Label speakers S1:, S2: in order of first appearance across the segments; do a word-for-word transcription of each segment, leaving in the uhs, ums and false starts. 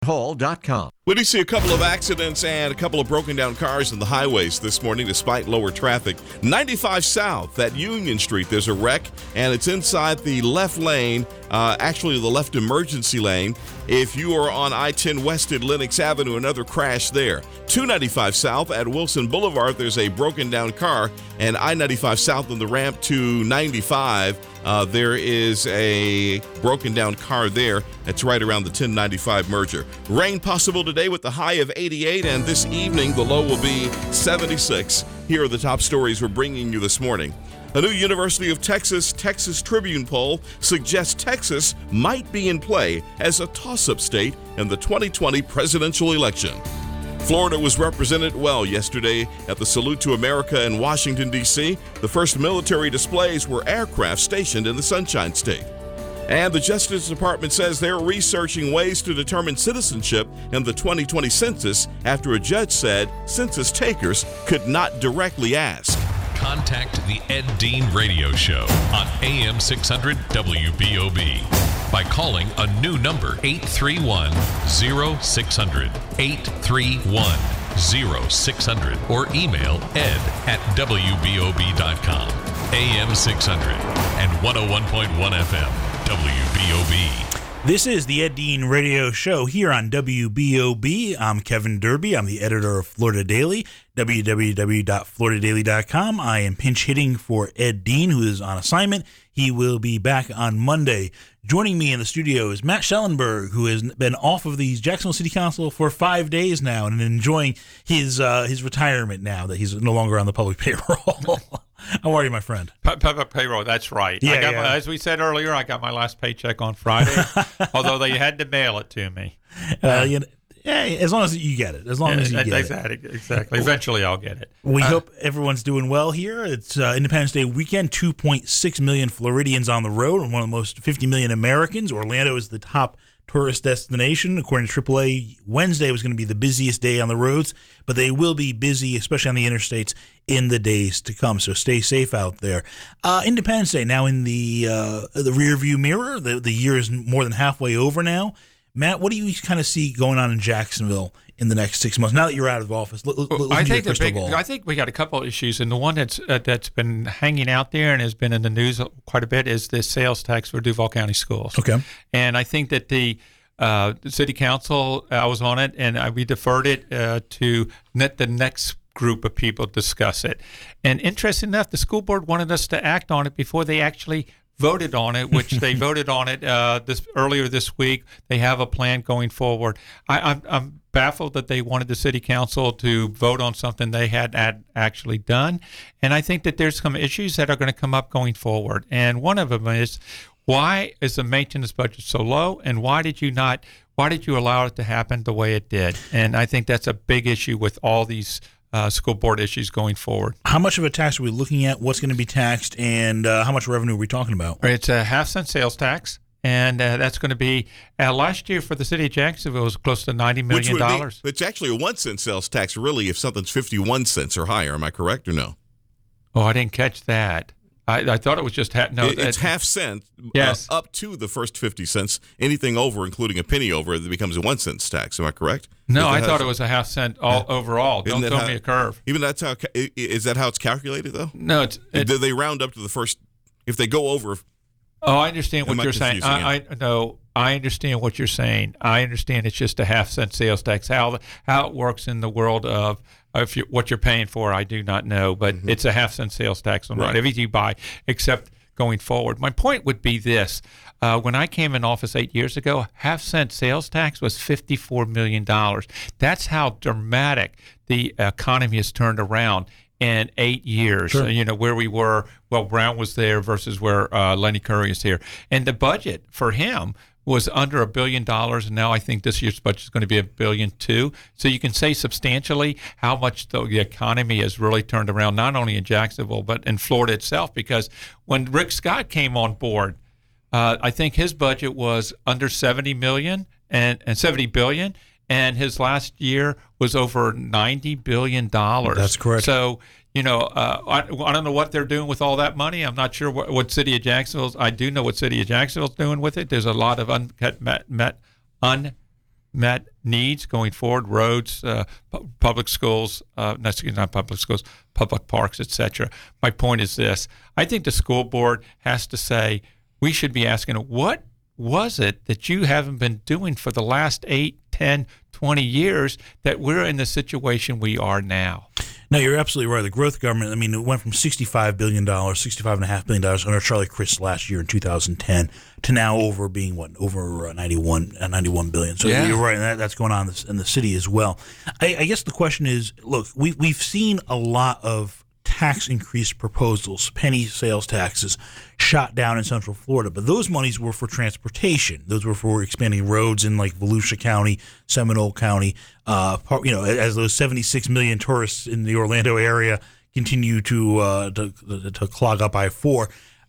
S1: hall dot com.
S2: We do see a couple of accidents and a couple of broken down cars on the highways this morning despite lower traffic. ninety-five South at Union Street, there's a wreck, and it's inside the left lane, uh, actually the left emergency lane. If you are on I ten West at Lenox Avenue, another crash there. two ninety-five South at Wilson Boulevard, there's a broken down car, and I ninety-five South on the ramp to ninety-five, uh, there is a broken down car there. That's right around the ten ninety-five merger. Rain possible today with the high of eighty-eight, and this evening the low will be seventy-six. Here are the top stories we're bringing you this morning. A new University of Texas Texas Tribune poll suggests Texas might be in play as a toss-up state in the twenty twenty presidential election. Florida was represented well yesterday at the Salute to America in Washington, D C The first military displays were aircraft stationed in the Sunshine State. And the Justice Department says they're researching ways to determine citizenship in the twenty twenty census after a judge said census takers could not directly ask.
S3: Contact the Ed Dean Radio Show on A M six hundred W B O B by calling a new number, eight three one, zero six zero zero, eight three one, zero six zero zero, or email ed at W B O B dot com. A M six hundred and one oh one point one F M, W B O B.
S4: This is the Ed Dean Radio Show here on W B O B. I'm Kevin Derby. I'm the editor of Florida Daily, w w w dot florida daily dot com. I am pinch hitting for Ed Dean, who is on assignment. He will be back on Monday. Joining me in the studio is Matt Schellenberg, who has been off of the Jacksonville City Council for five days now and enjoying his uh, his retirement now that he's no longer on the public payroll. How are you, my friend?
S5: Public payroll, that's right.
S4: Yeah,
S5: I got
S4: yeah.
S5: My, as we said earlier, I got my last paycheck on Friday, although they had to mail it to me.
S4: Uh, you know, yeah, as long as you get it. As long as you
S5: Yeah,
S4: get
S5: exactly,
S4: it.
S5: Exactly. Eventually, I'll get it.
S4: We
S5: Uh,
S4: hope everyone's doing well here. It's uh, Independence Day weekend, two point six million Floridians on the road, and one of the most fifty million Americans. Orlando is the top tourist destination. According to triple A, Wednesday was going to be the busiest day on the roads, but they will be busy, especially on the interstates, in the days to come. So stay safe out there. Uh, Independence Day now in the uh, the rearview mirror. The, the year is more than halfway over now. Matt, what do you kind of see going on in Jacksonville in the next six months? Now that you're out of office, l- l-
S5: Well, I think the big, I think we got a couple of issues, and the one that's uh, that's been hanging out there and has been in the news quite a bit is the sales tax for Duval County schools.
S4: Okay,
S5: and I think that the uh, the city council, I was on it, and I, we deferred it uh, to let the next group of people discuss it. And interesting enough, the school board wanted us to act on it before they actually voted on it, which they voted on it uh, this earlier this week. They have a plan going forward. I, I'm, I'm baffled that they wanted the city council to vote on something they had, had actually done. And I think that there's some issues that are going to come up going forward. And one of them is, why is the maintenance budget so low, and why did you not? Why did you allow it to happen the way it did? And I think that's a big issue with all these Uh, school board issues going forward.
S4: how much of a tax are we looking at? What's going to be taxed, and uh, how much revenue are we talking about?
S5: It's a half cent sales tax, and uh, that's going to be uh, last year for the city of Jacksonville was close to ninety million dollars.
S2: Which would be, it's actually a one cent sales tax, really, if something's fifty-one cents or higher. Am I correct or no?
S5: Oh, I didn't catch that. I, I thought it was just ha- no.
S2: It, it's
S5: that,
S2: half cent
S5: Yes.
S2: uh, up to the first fifty cents. Anything over, including a penny over, it becomes a one cent tax. Am I correct?
S5: No,
S2: Is
S5: I
S2: that
S5: thought
S2: how-
S5: it was a half cent all
S2: Yeah.
S5: overall.
S2: Isn't
S5: Don't
S2: that
S5: throw
S2: how-
S5: me a curve.
S2: Even that's how ca- i- is that how it's calculated though?
S5: No, it's. It,
S2: Do they round up to the first? If they go over,
S5: oh, I understand what
S2: Am I
S5: you're saying.
S2: confusing
S5: I, I no, I understand what you're saying. I understand it's just a half cent sales tax. How the, how it works in the world of if you, what you're paying for, I do not know. But
S2: Mm-hmm.
S5: it's a half cent sales tax on
S2: Right.
S5: everything you buy, except going forward. My point would be this. Uh, when I came in office eight years ago, half cent sales tax was fifty-four million dollars. That's how dramatic the economy has turned around in eight years.
S4: Sure.
S5: Uh, you know, where we were, well, Brown was there versus where uh, Lenny Curry is here. And the budget for him was under a billion dollars, and now I think this year's budget is going to be a billion two. So you can say substantially how much the, the economy has really turned around, not only in Jacksonville but in Florida itself. Because when Rick Scott came on board, uh, I think his budget was under seventy million and, and seventy billion, and his last year was over ninety billion dollars.
S4: That's correct.
S5: So, you know, uh, I, I don't know what they're doing with all that money. I'm not sure what, what City of Jacksonville's. I do know what City of Jacksonville's doing with it. There's a lot of uncut, met, met, un, met needs going forward, roads, uh, pu- public schools, uh, not, not public schools, public parks, et cetera. My point is this. I think the school board has to say, we should be asking, what was it that you haven't been doing for the last eight, ten, twenty years that we're in the situation we are now?
S4: No, you're absolutely right. The growth government, I mean, it went from sixty-five billion dollars, sixty-five point five billion dollars under Charlie Crist last year in two thousand ten to now over being, what, over uh, ninety-one, uh, ninety-one billion dollars. So
S5: yeah.
S4: you're right, and that, that's going on in the, in the city as well. I, I guess the question is, look, we, we've seen a lot of tax increase proposals, penny sales taxes, shot down in Central Florida, but those monies were for transportation. Those were for expanding roads in like Volusia County, Seminole County. Uh, you know, as those seventy-six million tourists in the Orlando area continue to uh, to, to clog up I four.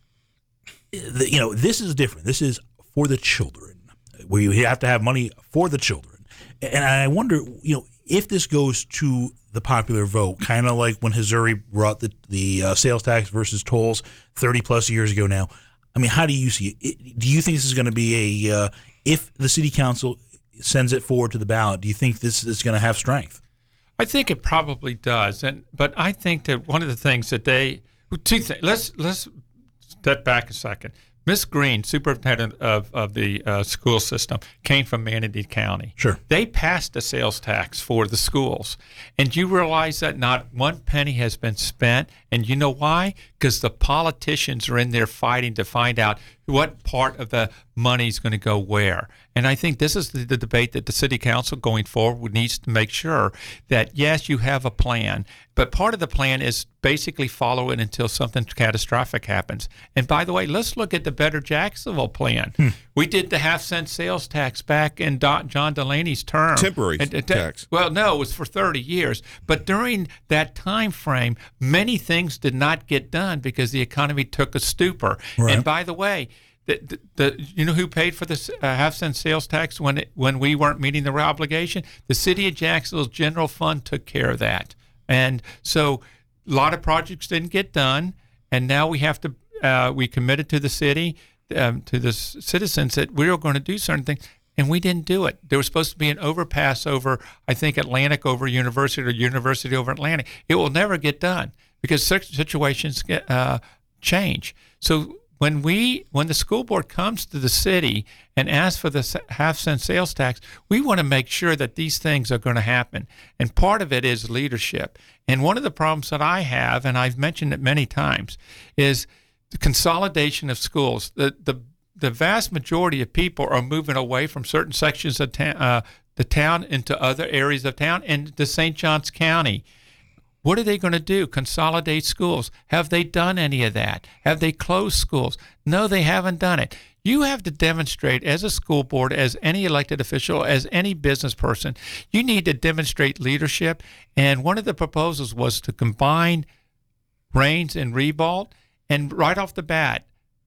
S4: You know, this is different. This is for the children, where you have to have money for the children. And I wonder, you know, if this goes to the popular vote, kind of like when Missouri brought the the uh, sales tax versus tolls thirty plus years ago now. I mean, how do you see it? Do you think this is going to be a uh, if the city council sends it forward to the ballot? Do you think this is going to have strength?
S5: I think it probably does, and but I think that one of the things that they two things. Let's let's step back a second. Miss Green, superintendent of, of the uh, school system, came from Manatee County.
S4: Sure.
S5: They passed a sales tax for the schools. And you realize that not one penny has been spent. And you know why? Because the politicians are in there fighting to find out what part of the money is going to go where. And I think this is the, the debate that the city council going forward needs to make sure that, yes, you have a plan, but part of the plan is basically follow it until something catastrophic happens. And by the way, let's look at the Better Jacksonville plan. Hmm. We did the half cent sales tax back in Do- John Delaney's term.
S2: Temporary
S5: and, and,
S2: tax.
S5: Well, no, it was for thirty years. But during that time frame, many things did not get done because the economy took a stupor.
S4: Right.
S5: And by the way, The, the, the you know who paid for this uh, half cent sales tax when it, when we weren't meeting the obligation? The city of Jacksonville's general fund took care of that, and so a lot of projects didn't get done. And now we have to uh, we committed to the city um, to the citizens that we were going to do certain things, and we didn't do it. There was supposed to be an overpass over I think Atlantic over University or University over Atlantic. It will never get done because situations get uh, change. So. When we, when the school board comes to the city and asks for the half cent sales tax, we want to make sure that these things are going to happen. And part of it is leadership. And one of the problems that I have, and I've mentioned it many times, is the consolidation of schools. The the the vast majority of people are moving away from certain sections of ta- uh, the town into other areas of town and to Saint Johns County. What are they going to do? Consolidate schools. Have they done any of that? Have they closed schools? No, they haven't done it. You have to demonstrate as a school board, as any elected official, as any business person, you need to demonstrate leadership. And one of the proposals was to combine Raines and Ribault. And right off the bat,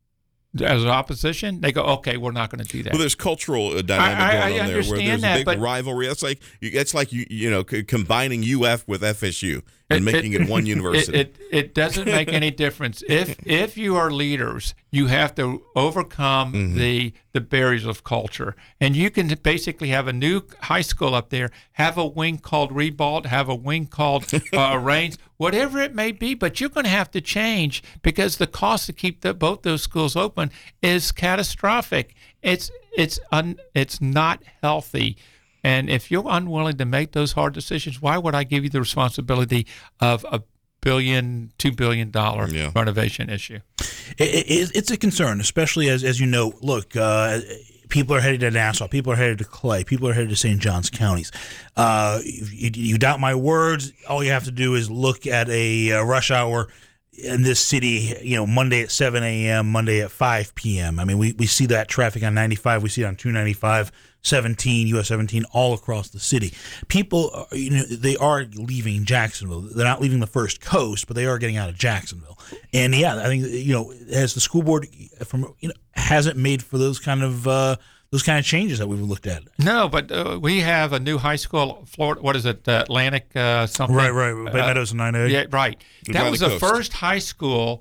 S5: as an opposition, they go, okay, we're not going to do that.
S2: Well, there's cultural uh, dynamic
S5: I, I,
S2: going
S5: I
S2: on there where there's
S5: that,
S2: a big
S5: but
S2: rivalry. That's like it's like you you know c- combining U F with F S U and
S5: it,
S2: making it, it one university.
S5: It, it it doesn't make any difference. If if you are leaders, you have to overcome mm-hmm. the the barriers of culture, and you can basically have a new high school up there, have a wing called Ribault, have a wing called uh, Raines, whatever it may be. But you're going to have to change because the cost to keep the, both those schools open is catastrophic. It's it's un, it's not healthy. And if you're unwilling to make those hard decisions, why would I give you the responsibility of a billion, two billion dollar yeah. renovation issue?
S4: It, it, it's a concern, especially as as you know. Look, uh, people are headed to Nassau, people are headed to Clay, people are headed to Saint Johns counties. Uh, you, you doubt my words? All you have to do is look at a uh, rush hour in this city, you know, Monday at seven a.m., Monday at five p.m. I mean, we, we see that traffic on ninety-five, we see it on two ninety-five, seventeen, U S seventeen, all across the city. People, you know, they are leaving Jacksonville. They're not leaving the First Coast, but they are getting out of Jacksonville. And yeah, I think, you know, as the school board from you know hasn't made for those kind of uh, those kind of changes that we've looked at.
S5: No, but uh, we have a new high school, Florida. What is it, uh, Atlantic uh, something?
S4: Right, right. Bay Meadows and nine A.
S5: Yeah, right.
S2: Atlantic
S5: that was the
S2: Coast.
S5: first high school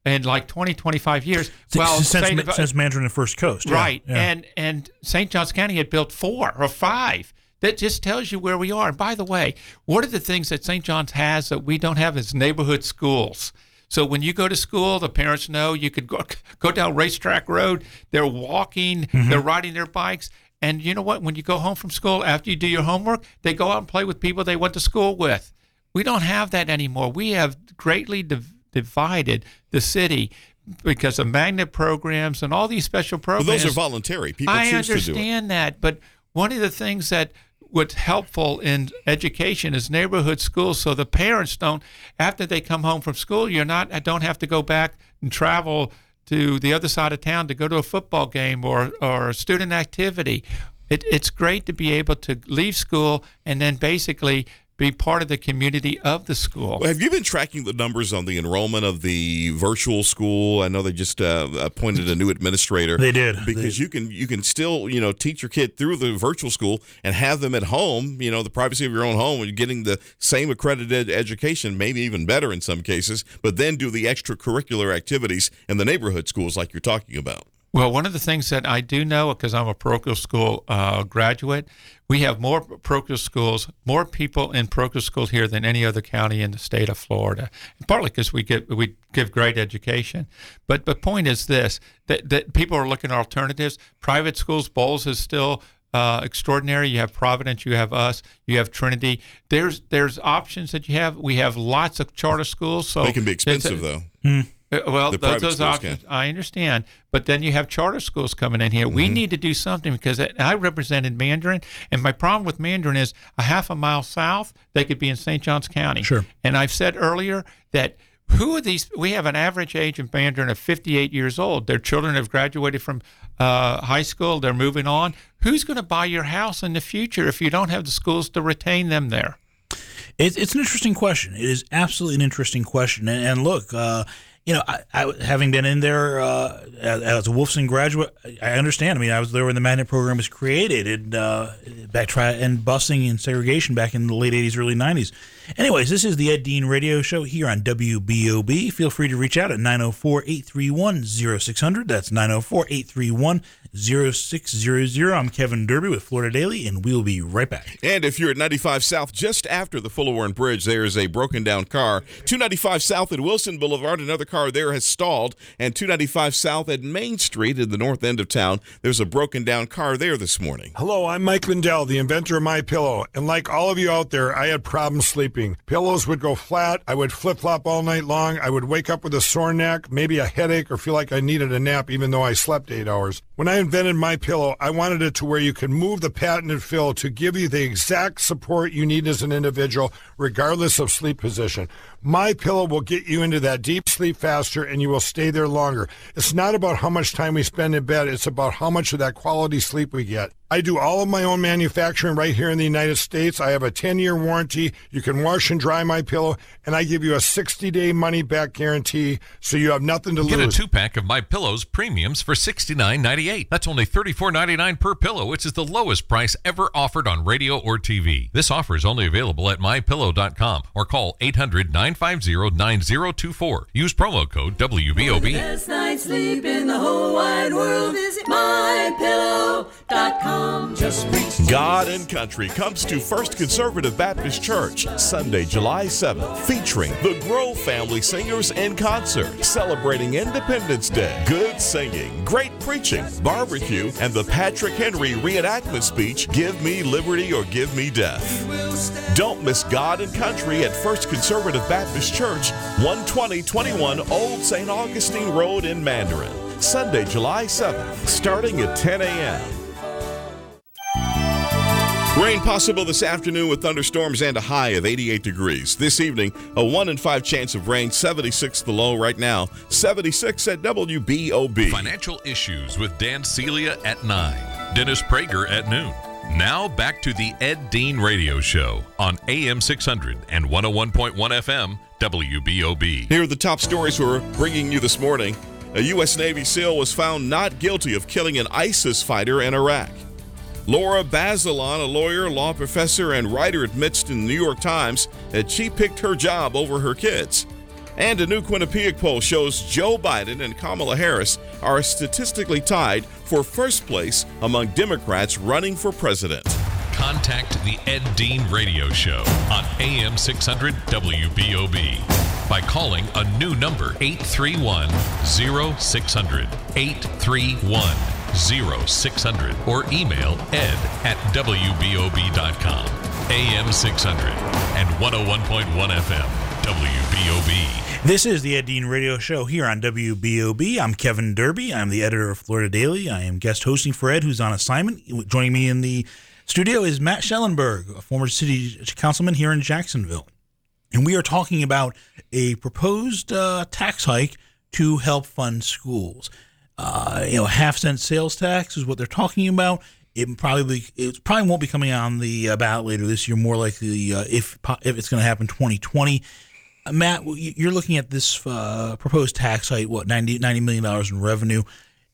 S5: in like twenty, twenty-five years.
S4: Since,
S5: well,
S4: since,
S5: Saint,
S4: since Mandarin and First Coast. Yeah,
S5: right.
S4: yeah.
S5: And, and Saint Johns County had built four or five. That just tells you where we are. And by the way, one of the things that Saint John's has that we don't have is neighborhood schools. So when you go to school, the parents know you could go, go down Racetrack Road. They're walking, mm-hmm. they're riding their bikes. And you know what? When you go home from school, after you do your homework, they go out and play with people they went to school with. We don't have that anymore. We have greatly div- divided the city because of magnet programs and all these special programs.
S2: Well, those are voluntary. People
S5: I
S2: choose to do it.
S5: I understand that. But one of the things that what's helpful in education is neighborhood schools, so the parents don't, after they come home from school, you're not, don't have to go back and travel to the other side of town to go to a football game or, or a student activity. It, it's great to be able to leave school and then basically be part of the community of the school.
S2: Well, have you been tracking the numbers on the enrollment of the virtual school? I know they just uh, appointed a new administrator.
S4: They did.
S2: Because
S4: they,
S2: you can you can still, you know, teach your kid through the virtual school and have them at home, you know, the privacy of your own home, and getting the same accredited education, maybe even better in some cases, but then do the extracurricular activities in the neighborhood schools like you're talking about.
S5: Well, one of the things that I do know, because I'm a parochial school uh, graduate, we have more parochial schools, more people in parochial schools here than any other county in the state of Florida. And partly because we give we give great education, but the point is this: that, that people are looking at alternatives. Private schools, Bowles is still uh, extraordinary. You have Providence, you have us, you have Trinity. There's there's options that you have. We have lots of charter schools. So
S2: they can be expensive, though.
S4: Hmm.
S5: Well,
S2: the
S5: those, those options, can. I understand. But then you have charter schools coming in here. Mm-hmm. We need to do something because I represented Mandarin, and my problem with Mandarin is a half a mile south, they could be in Saint Johns County.
S4: Sure.
S5: And I've said earlier that who are these? We have an average age in Mandarin of fifty-eight years old. Their children have graduated from uh, high school. They're moving on. Who's going to buy your house in the future if you don't have the schools to retain them there?
S4: It's, it's an interesting question. It is absolutely an interesting question. And, and look, uh, you know, I, I, having been in there uh, as, as a Wolfson graduate, I understand. I mean, I was there when the magnet program was created, and uh, back try and busing and segregation back in the late eighties, early nineties. Anyways, this is the Ed Dean Radio Show here on W B O B. Feel free to reach out at nine oh four, eight three one, oh six hundred. That's nine oh four, eight three one, oh six hundred. I'm Kevin Derby with Florida Daily, and we'll be right back.
S2: And if you're at ninety-five South, just after the Fuller Warren Bridge, there is a broken down car. two ninety-five South at Wilson Boulevard, another car there has stalled. And two ninety-five South at Main Street in the north end of town, there's a broken down car there this morning.
S1: Hello, I'm Mike Lindell, the inventor of MyPillow. And like all of you out there, I had problems sleeping. Pillows would go flat. I would flip-flop all night long. I would wake up with a sore neck, maybe a headache, or feel like I needed a nap even though I slept eight hours. When I invented MyPillow, I wanted it to where you can move the patented fill to give you the exact support you need as an individual, regardless of sleep position. MyPillow will get you into that deep sleep faster, and you will stay there longer. It's not about how much time we spend in bed. It's about how much of that quality sleep we get. I do all of my own manufacturing right here in the United States. I have a ten-year warranty. You can wash and dry MyPillow, and I give you a sixty-day money-back guarantee, so you have nothing to
S3: Get
S1: lose.
S3: Get a two-pack of MyPillow's premiums for sixty-nine ninety-eight. That's only thirty-four ninety-nine per pillow, which is the lowest price ever offered on radio or T V. This offer is only available at my pillow dot com or call eight hundred, nine five zero, nine zero two four. Use promo code W B O B.
S6: For the best night's sleep in the whole wide world, visit my pillow dot com.
S2: Just God and Country comes to First Conservative Baptist Church Sunday, July seventh, featuring the Grove Family Singers in concert, celebrating Independence Day, good singing, great preaching, barbecue, and the Patrick Henry reenactment speech, Give Me Liberty or Give Me Death. Don't miss God and Country at First Conservative Baptist Church, one twenty twenty-one Old Saint Augustine Road in Mandarin, Sunday, July seventh, starting at ten a.m. Rain possible this afternoon with thunderstorms and a high of eighty-eight degrees. This evening, a one in five chance of rain, seventy-six the low right now, seventy-six at W B O B.
S3: Financial Issues with Dan Celia at nine, Dennis Prager at noon. Now back to the Ed Dean Radio Show on A M six hundred and one oh one point one F M W B O B.
S2: Here are the top stories we're bringing you this morning. A U S Navy SEAL was found not guilty of killing an ISIS fighter in Iraq. Laura Bazelon, a lawyer, law professor, and writer, admits to the New York Times that she picked her job over her kids. And a new Quinnipiac poll shows Joe Biden and Kamala Harris are statistically tied for first place among Democrats running for president.
S3: Contact the Ed Dean Radio Show on A M six hundred W B O B by calling a new number, eight three one, zero six zero zero, eight three one, zero six zero zero, or email ed at w b o b dot com. A M six hundred and one oh one point one F M, W B O B.
S4: This is the Ed Dean Radio Show here on W B O B. I'm Kevin Derby. I'm the editor of Florida Daily. I am guest hosting for Ed, who's on assignment. Joining me in the studio is Matt Schellenberg, a former city councilman here in Jacksonville. And we are talking about a proposed uh, tax hike to help fund schools. Uh, you know, half cent sales tax is what they're talking about. It probably it probably won't be coming on the uh, ballot later this year. More likely, uh, if if it's going to happen, twenty twenty. Uh, Matt, you're looking at this uh, proposed tax hike. What ninety million dollars in revenue?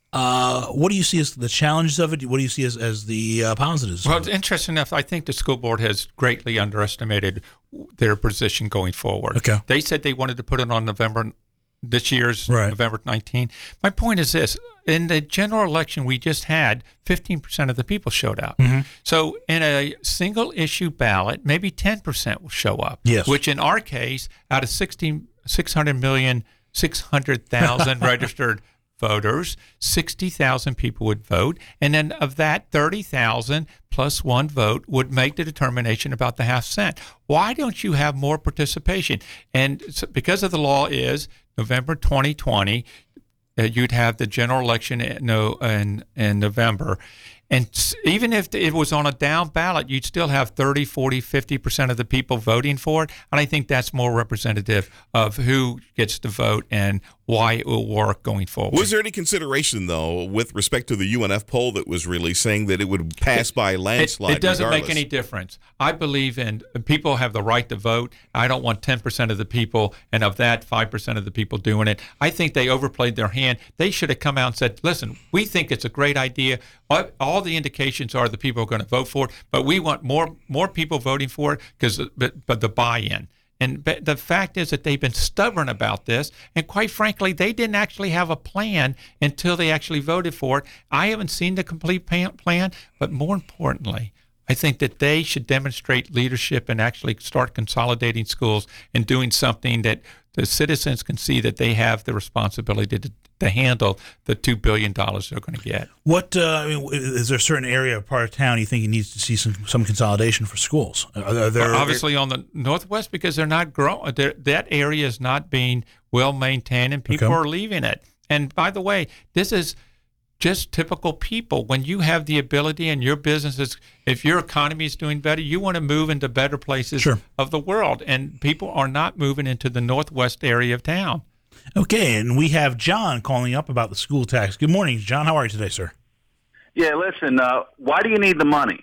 S4: Uh, what do you see as the challenges of it? What do you see as, as the uh, positives?
S5: Well, it's interesting enough. I think the school board has greatly underestimated their position going forward.
S4: Okay.
S5: They said they wanted to put it on November, this year's
S4: right.
S5: November nineteenth. My point is this. In the general election we just had, fifteen percent of the people showed up.
S4: Mm-hmm.
S5: So in a single issue ballot, maybe ten percent will show up.
S4: Yes.
S5: Which in our case, out of sixteen, six hundred million, six hundred thousand registered voters, sixty thousand people would vote, and then of that, thirty thousand plus one vote would make the determination about the half cent. Why don't you have more participation? And so because of the law is November twenty twenty, uh, you'd have the general election in, no, in, in November. And even if it was on a down ballot, you'd still have thirty, forty, fifty percent of the people voting for it. And I think that's more representative of who gets to vote and why it will work going forward.
S2: Was there any consideration, though, with respect to the U N F poll that was released saying that it would pass
S5: it,
S2: by landslide?
S5: It, it doesn't
S2: regardless?
S5: make any difference. I believe in people have the right to vote. I don't want ten percent of the people, and of that, five percent of the people doing it. I think they overplayed their hand. They should have come out and said, listen, we think it's a great idea. All the indications are the people are going to vote for it, but we want more more people voting for it because but, but the buy-in. And the fact is that they've been stubborn about this, and quite frankly, they didn't actually have a plan until they actually voted for it. I haven't seen the complete plan, but more importantly, I think that they should demonstrate leadership and actually start consolidating schools and doing something that the citizens can see that they have the responsibility to, to handle the two billion dollars they're going to get.
S4: What uh, I mean, is there a certain area or part of town you think you needs to see some, some consolidation for schools? Are there, are there
S5: obviously on the northwest because they're not growing. That area is not being well maintained, and people
S4: okay.
S5: are leaving it. And by the way, this is just typical people. When you have the ability and your business is, if your economy is doing better, you want to move into better places
S4: sure.
S5: of the world. And people are not moving into the northwest area of town.
S4: Okay, and we have John calling up about the school tax. Good morning, John. How are you today, sir?
S7: Yeah, listen, uh, why do you need the money?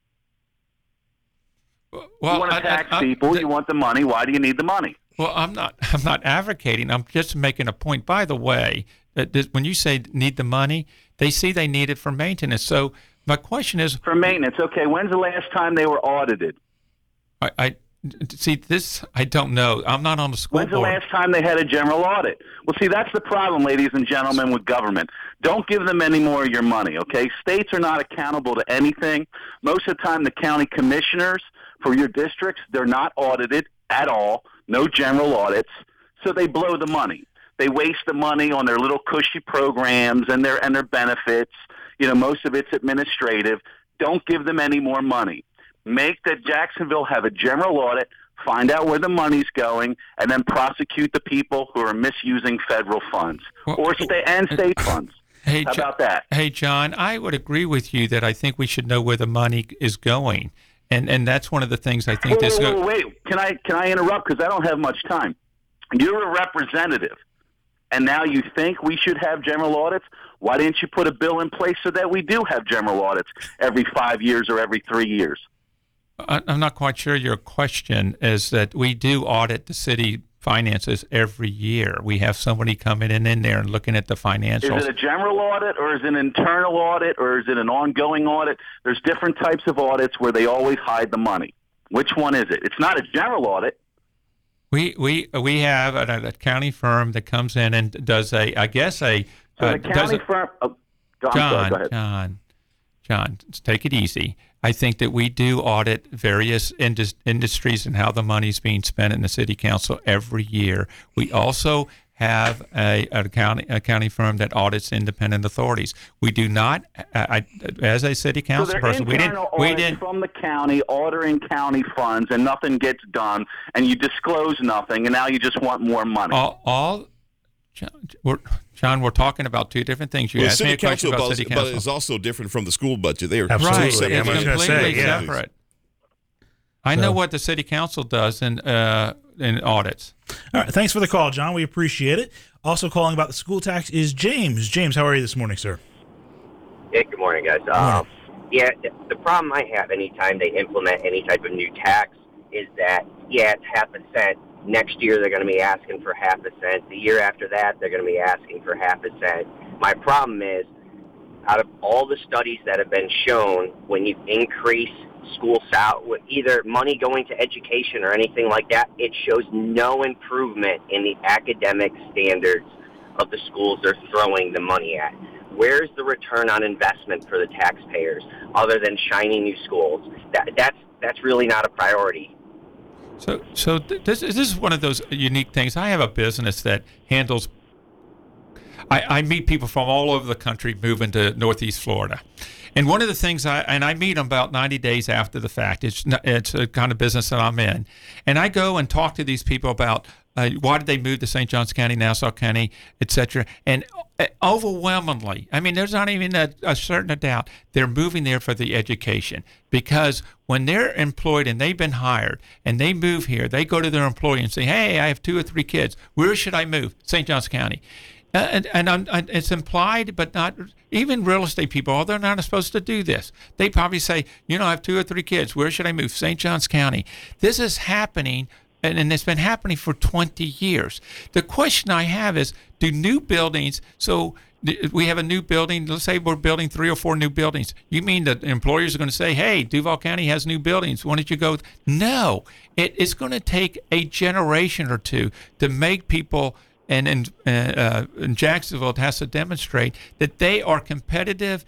S5: Well,
S7: you want to tax I, I, people, th- you want the money. Why do you need the money?
S5: Well, I'm not I'm not advocating. I'm just making a point. By the way, that this, when you say need the money, they see they need it for maintenance. So my question is...
S7: For maintenance, okay. When's the last time they were audited?
S5: I, I see, this, I don't know. I'm not on the school
S7: When's
S5: board.
S7: the last time they had a general audit? Well, see, that's the problem, ladies and gentlemen, with government. Don't give them any more of your money, okay? States are not accountable to anything. Most of the time, the county commissioners for your districts, they're not audited at all. No general audits. So they blow the money. They waste the money on their little cushy programs and their and their benefits. You know, most of it's administrative. Don't give them any more money. Make that Jacksonville have a general audit, find out where the money's going, and then prosecute the people who are misusing federal funds
S5: well,
S7: or state and state funds.
S5: Hey,
S7: How about that?
S5: Hey, John, I would agree with you that I think we should know where the money is going, and and that's one of the things I think
S7: wait,
S5: this.
S7: Wait,
S5: go-
S7: wait, wait, can I can I interrupt because I don't have much time? You're a representative. And now you think we should have general audits? Why didn't you put a bill in place so that we do have general audits every five years or every three years?
S5: I'm not quite sure your question is that we do audit the city finances every year. We have somebody coming in, in there and looking at the financials.
S7: Is it a general audit or is it an internal audit or is it an ongoing audit? There's different types of audits where they always hide the money. Which one is it? It's not a general audit.
S5: We we we have a, a county firm that comes in and does a, I guess a.
S7: So
S5: uh,
S7: the county
S5: a,
S7: firm. Oh, John,
S5: John,
S7: go ahead.
S5: John, John, take it easy. I think that we do audit various indus- industries and how the money's being spent in the city council every year. We also have a, a county a county firm that audits independent authorities. We do not, I, I, as a city council
S7: so
S5: person, we didn't. We didn't
S7: from the county ordering county funds, and nothing gets done, and you disclose nothing, and now you just want more money.
S5: All, all John, we're, John, we're talking about two different things. You
S2: well,
S5: asked me a question about
S2: budget,
S5: city council,
S2: but it's also different from the school budget. They are
S4: Absolutely.
S5: right.
S2: separate.
S5: It's
S4: I was gonna
S5: completely
S4: say, yeah.
S5: separate. I
S4: So-
S5: know what the city council does in uh, in audits.
S4: All right. Thanks for the call, John. We appreciate it. Also calling about the school tax is James. James, how are you this morning, sir?
S8: Hey, good morning, guys. Um, yeah, the, the problem I have anytime they implement any type of new tax is that, yeah, it's half a cent. Next year, they're going to be asking for half a cent. The year after that, they're going to be asking for half a cent. My problem is, out of all the studies that have been shown, when you increase school salary, either money going to education or anything like that, it shows no improvement in the academic standards of the schools they're throwing the money at. Where's the return on investment for the taxpayers other than shiny new schools? That, that's that's really not a priority.
S5: So, so th- this, this is one of those unique things. I have a business that handles. I, I meet people from all over the country moving to Northeast Florida, and one of the things I and I meet them about ninety days after the fact. It's not, it's a kind of business that I'm in, and I go and talk to these people about uh, why did they move to Saint Johns County, Nassau County, et cetera. And overwhelmingly, I mean, there's not even a, a certain doubt they're moving there for the education, because when they're employed and they've been hired and they move here, they go to their employer and say, "Hey, I have two or three kids. Where should I move? Saint Johns County." Uh, and and I'm, I, it's implied, but not even real estate people. Oh, they're not supposed to do this. They probably say, you know, I have two or three kids. Where should I move? Saint Johns County. This is happening, and, and it's been happening for twenty years. The question I have is, do new buildings, so we have a new building, let's say we're building three or four new buildings. You mean that employers are going to say, hey, Duval County has new buildings. Why don't you go? No, it, it's going to take a generation or two to make people. And in, uh, in Jacksonville, it has to demonstrate that they are competitive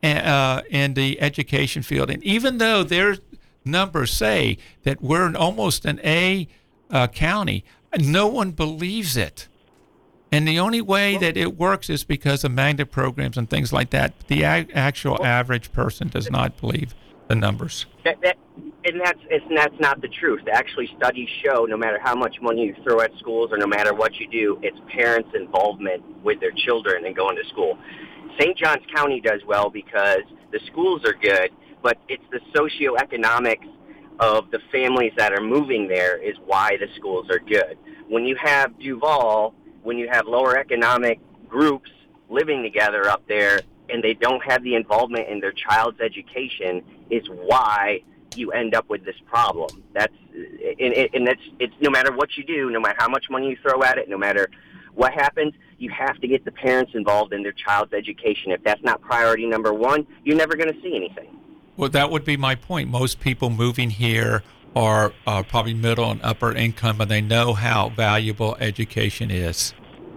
S5: uh, in the education field. And even though their numbers say that we're an, almost an A uh, county, no one believes it. And the only way that it works is because of magnet programs and things like that. The a- actual average person does not believe the numbers.
S8: That, that, and that's and that's not the truth. Actually, studies show no matter how much money you throw at schools or no matter what you do, it's parents' involvement with their children and going to school. Saint Johns County does well because the schools are good, but it's the socioeconomics of the families that are moving there is why the schools are good. When you have Duval, when you have lower economic groups living together up there, and they don't have the involvement in their child's education, is why you end up with this problem. That's and, and that's it's no matter what you do, no matter how much money you throw at it, no matter what happens, you have to get the parents involved in their child's education. If that's not priority number one, you're never going to see anything.
S5: Well, that would be my point. Most people moving here are uh, probably middle and upper income, and they know how valuable education is.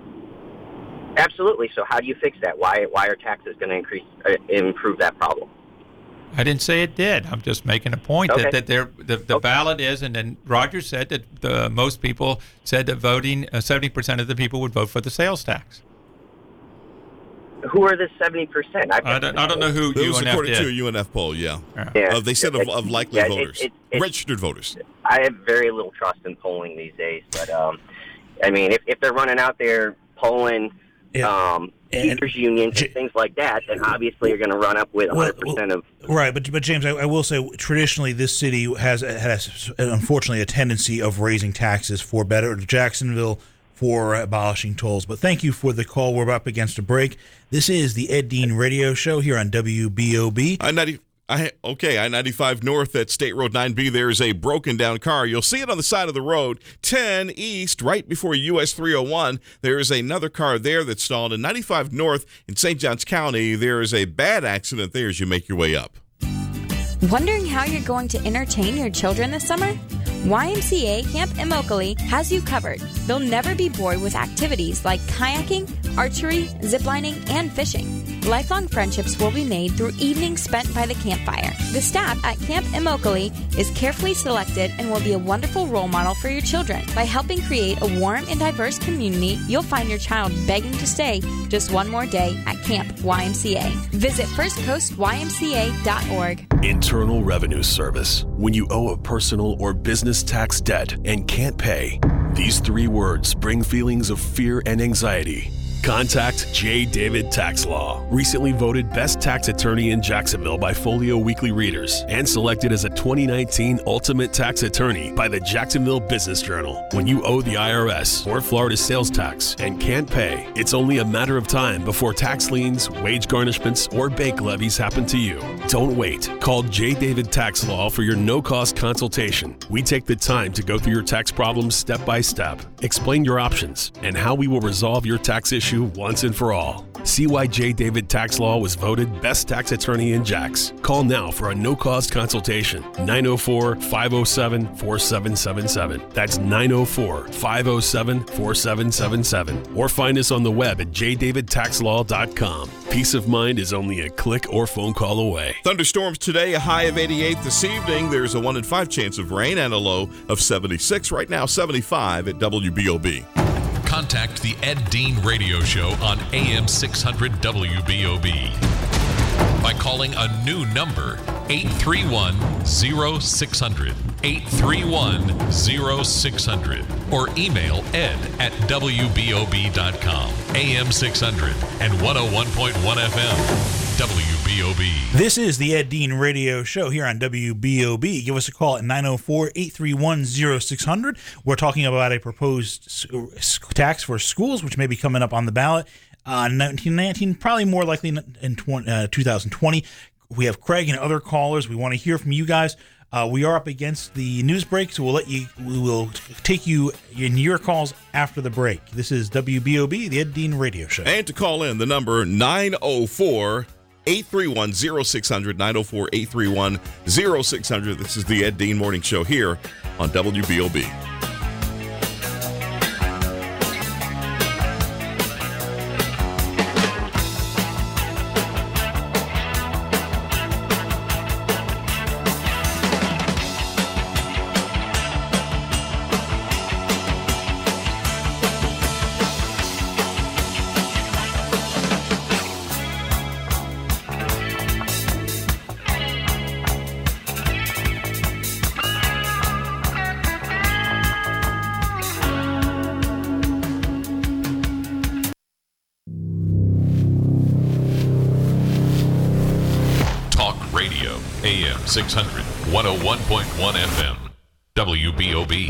S8: Absolutely. So how do you fix that? Why why are taxes going to increase uh, improve that problem?
S5: I didn't say it did. I'm just making a point
S8: Okay.
S5: that, that there, the, the
S8: Okay.
S5: ballot is, and then Roger said that the, most people said that voting, uh, seventy percent of the people would vote for the sales tax.
S8: Who are the seventy percent?
S5: I don't, I don't know who
S2: That was
S5: U N F
S2: according
S5: did.
S2: to a U N F poll, yeah.
S8: Yeah.
S2: Uh, they said of,
S8: It's-
S2: of likely
S8: yeah, it-
S2: voters,
S8: it- it-
S2: registered voters.
S8: I have very little trust in polling these days, but um, I mean, if, if they're running out there polling
S4: Yeah.
S8: um,
S4: And-
S8: teachers unions
S4: J-
S8: and things like that, then obviously you're going to run up with one hundred percent of.
S4: Right, but but James, I, I will say traditionally this city has has unfortunately a tendency of raising taxes for better. Jacksonville for abolishing tolls. But thank you for the call. We're up against a break. This is the Ed Dean Radio Show here on W B O B.
S2: I ninety. I okay. I ninety-five north at State Road nine B. There is a broken down car. You'll see it on the side of the road. ten east, right before U S three oh one. There is another car there that's stalled. In ninety-five north in Saint Johns County, there is a bad accident there as you make your way up.
S9: Wondering how you're going to entertain your children this summer? Y M C A Camp Immokalee has you covered. They'll never be bored with activities like kayaking, archery, ziplining, and fishing. Lifelong friendships will be made through evenings spent by the campfire. The staff at Camp Immokalee is carefully selected and will be a wonderful role model for your children. By helping create a warm and diverse community, you'll find your child begging to stay just one more day at Camp Y M C A. Visit first coast y m c a dot org.
S10: Internal Revenue Service. When you owe a personal or business tax debt and can't pay, these three words bring feelings of fear and anxiety. Contact J. David Tax Law. Recently voted Best Tax Attorney in Jacksonville by Folio Weekly readers and selected as a twenty nineteen Ultimate Tax Attorney by the Jacksonville Business Journal. When you owe the I R S or Florida sales tax and can't pay, it's only a matter of time before tax liens, wage garnishments, or bank levies happen to you. Don't wait. Call J. David Tax Law for your no-cost consultation. We take the time to go through your tax problems step by step, explain your options, and how we will resolve your tax issue once and for all. See why J. David Tax Law was voted Best Tax Attorney in Jax. Call now for a no-cost consultation. nine oh four, five oh seven, four seven seven seven. That's nine oh four, five oh seven, four seven seven seven. Or find us on the web at j david tax law dot com. Peace of mind is only a click or phone call away.
S2: Thunderstorms today, a high of eighty-eight this evening. There's a one in five chance of rain and a low of seventy-six. Right now, seventy-five at W B O B.
S3: Contact the Ed Dean Radio Show on A M six hundred W B O B by calling a new number, eight three one, oh six hundred, eight three one, oh six hundred, or email ed at w b o b dot com. A M six hundred and one oh one point one F M, W B O B.
S4: This is the Ed Dean Radio Show here on W B O B. Give us a call at nine oh four, eight three one, oh six hundred. We're talking about a proposed tax for schools, which may be coming up on the ballot uh, nineteen nineteen, probably more likely in twenty, uh, two thousand twenty. We have Craig and other callers. We want to hear from you guys. Uh, we are up against the news break, so we'll let you. We will take you in your calls after the break. This is W B O B, the Ed Dean Radio Show.
S2: And to call in, the number nine oh four, eight three one, oh six hundred, nine oh four, eight three one, oh six hundred. This is the Ed Dean Morning Show here on W B O B.
S3: six hundred, one oh one point one F M, W B O B.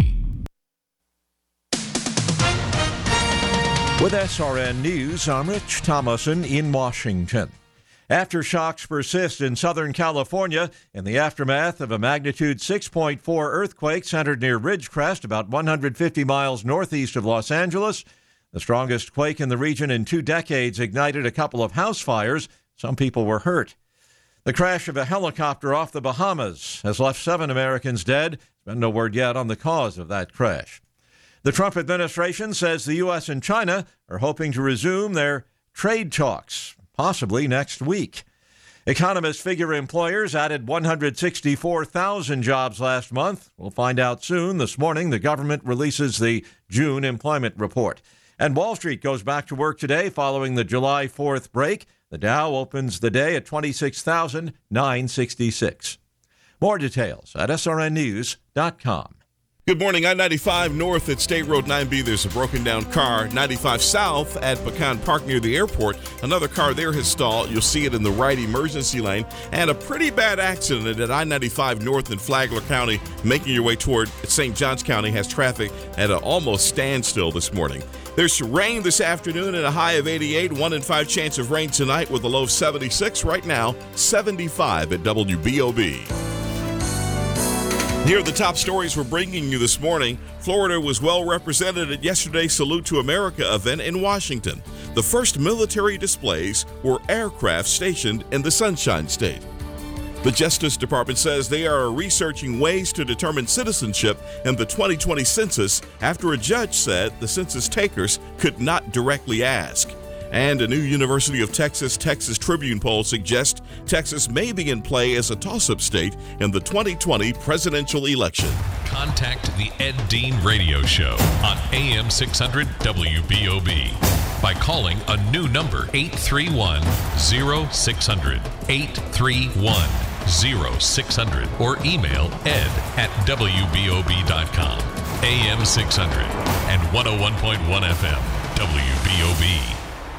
S11: With S R N News, I'm Rich Thomason in Washington. Aftershocks persist in Southern California in the aftermath of a magnitude six point four earthquake centered near Ridgecrest, about one hundred fifty miles northeast of Los Angeles. The strongest quake in the region in two decades ignited a couple of house fires. Some people were hurt. The crash of a helicopter off the Bahamas has left seven Americans dead. There's been no word yet on the cause of that crash. The Trump administration says the U S and China are hoping to resume their trade talks, possibly next week. Economists figure employers added one hundred sixty-four thousand jobs last month. We'll find out soon. This morning, the government releases the June employment report. And Wall Street goes back to work today following the July fourth break. The Dow opens the day at twenty-six thousand nine hundred sixty-six. More details at S R N news dot com.
S2: Good morning. I ninety-five north at State Road nine B. There's a broken down car. ninety-five south at Pecan Park near the airport. Another car there has stalled. You'll see it in the right emergency lane. And a pretty bad accident at I ninety-five north in Flagler County. Making your way toward Saint Johns County has traffic at an almost standstill this morning. There's rain this afternoon and a high of eighty-eight. One in five chance of rain tonight with a low of seventy-six. Right now, seventy-five at W B O B. Here are the top stories we're bringing you this morning. Florida was well represented at yesterday's Salute to America event in Washington. The first military displays were aircraft stationed in the Sunshine State. The Justice Department says they are researching ways to determine citizenship in the twenty twenty census after a judge said the census takers could not directly ask. And a new University of Texas Texas Tribune poll suggests Texas may be in play as a toss-up state in the twenty twenty presidential election.
S3: Contact the Ed Dean Radio Show on A M six hundred W B O B by calling a new number, eight three one, zero six zero zero, eight three one, zero six zero zero, or email ed at W B O B dot com. A M six hundred and one oh one point one F M, W B O B.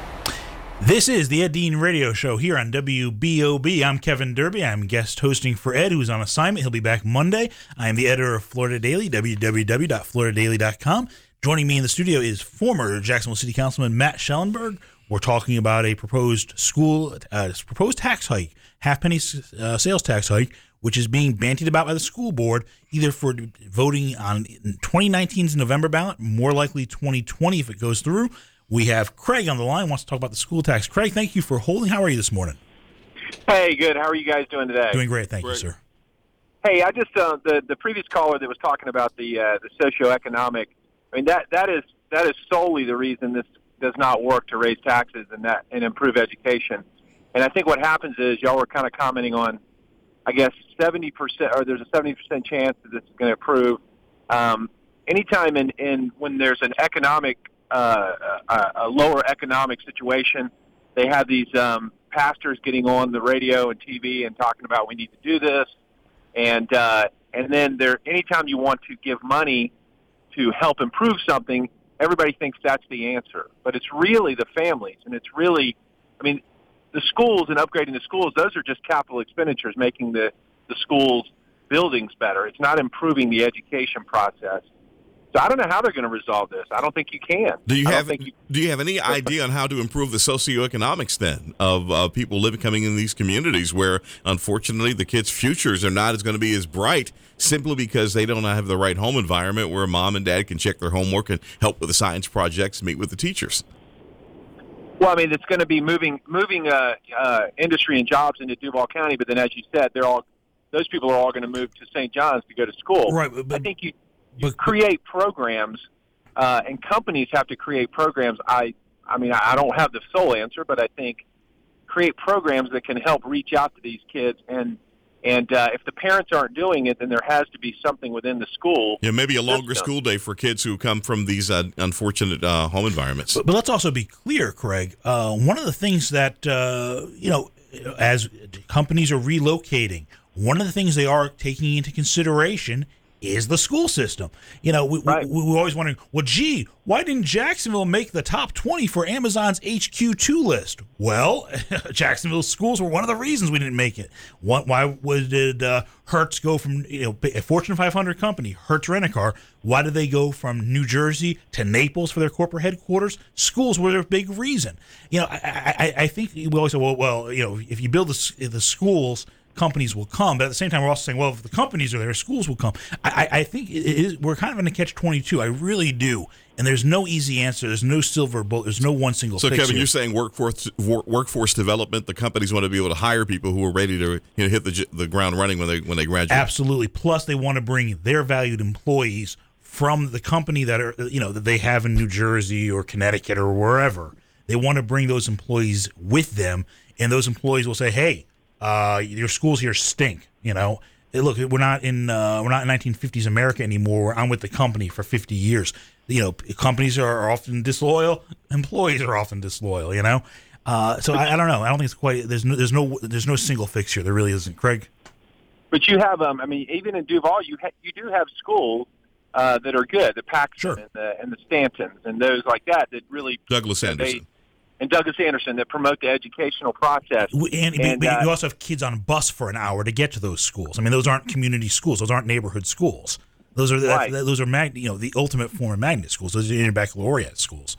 S4: This is the Ed Dean Radio Show here on W B O B. I'm Kevin Derby. I'm guest hosting for Ed, who's on assignment. He'll be back Monday. I am the editor of Florida Daily, w w w dot florida daily dot com. Joining me in the studio is former Jacksonville City Councilman Matt Schellenberg. We're talking about a proposed school, uh, proposed tax hike, half-penny uh, sales tax hike, which is being bantied about by the school board, either for voting on twenty nineteen's November ballot, more likely twenty twenty if it goes through. We have Craig on the line, wants to talk about the school tax. Craig, thank you for holding. How are you this morning?
S12: Hey, good. How are you guys doing today?
S4: Doing great, thank
S12: great.
S4: you, sir.
S12: Hey, I just uh, the the previous caller that was talking about the uh, the socioeconomic. I mean that that is that is solely the reason this does not work to raise taxes and that and improve education. And I think what happens is y'all were kind of commenting on, I guess seventy percent or there's a seventy percent chance that this is going to improve. Um, anytime in, in when there's an economic Uh, a, a lower economic situation, they have these um, pastors getting on the radio and T V and talking about we need to do this, and uh, and then there. Anytime you want to give money to help improve something, everybody thinks that's the answer, but it's really the families, and it's really, I mean, the schools and upgrading the schools. Those are just capital expenditures, making the the schools buildings better. It's not improving the education process. So I don't know how they're going to resolve this. I don't think you can.
S2: Do you
S12: I
S2: have
S12: you,
S2: Do you have any idea on how to improve the socioeconomics then of uh, people living coming in these communities where unfortunately the kids' futures are not as going to be as bright simply because they don't have the right home environment where mom and dad can check their homework and help with the science projects, meet with the teachers?
S12: Well, I mean, it's going to be moving moving uh, uh, industry and jobs into Duval County, but then as you said, they're all those people are all going to move to Saint John's to go to school.
S4: Right, but,
S12: I think you. You create programs, uh, and companies have to create programs. I, I mean, I don't have the sole answer, but I think create programs that can help reach out to these kids. And and uh, if the parents aren't doing it, then there has to be something within the school.
S2: Yeah, maybe a longer system. School day for kids who come from these uh, unfortunate uh, home environments.
S4: But, but let's also be clear, Craig. Uh, one of the things that uh, you know, as companies are relocating, one of the things they are taking into consideration is the school system. You know, we, right. we, we're always wondering, well, gee, why didn't Jacksonville make the top twenty for Amazon's H Q two list? Well, Jacksonville schools were one of the reasons we didn't make it. What, why was, did uh, Hertz go from, you know, a Fortune five hundred company, Hertz Rent-A-Car, why did they go from New Jersey to Naples for their corporate headquarters? Schools were their big reason. You know, I, I, I think we always say, well, well, you know, if you build the, the schools, companies will come, but at the same time, we're also saying, well, if the companies are there, schools will come. I, I think it is, we're kind of in a catch twenty-two. I really do. And there's no easy answer. There's no silver bullet. There's no one single
S2: so,
S4: fix. So,
S2: Kevin,
S4: here.
S2: you're saying workforce workforce development. The companies want to be able to hire people who are ready to, you know, hit the the ground running when they when they graduate.
S4: Absolutely. Plus, they want to bring their valued employees from the company that are, you know, that they have in New Jersey or Connecticut or wherever. They want to bring those employees with them, and those employees will say, "Hey, Uh, your schools here stink." You know, look, we're not in uh, we're not in nineteen fifties America anymore. I'm with the company for fifty years. You know, companies are often disloyal. Employees are often disloyal. You know, uh, so I, I don't know. I don't think it's quite. There's no there's no there's no single fix here. There really isn't, Craig.
S12: But you have, um, I mean, even in Duval, you ha- you do have schools uh, that are good, the Paxton
S4: sure.
S12: and the and the Stantons and those like that that really
S2: Douglas Anderson. They,
S12: and Douglas Anderson that promote the educational process.
S4: And, and but uh, you also have kids on a bus for an hour to get to those schools. I mean, those aren't community schools; those aren't neighborhood schools. Those are
S12: right.
S4: that, those are mag, you know, the ultimate form of magnet schools. Those are interbaccalaureate schools.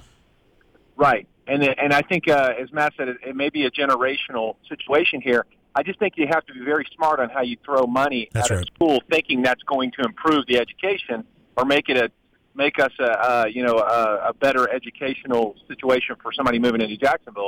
S12: Right, and and I think uh, as Matt said, it, it may be a generational situation here. I just think you have to be very smart on how you throw money
S4: that's
S12: at
S4: right.
S12: a school, thinking that's going to improve the education or make it a make us a, a you know a, a better educational situation for somebody moving into Jacksonville.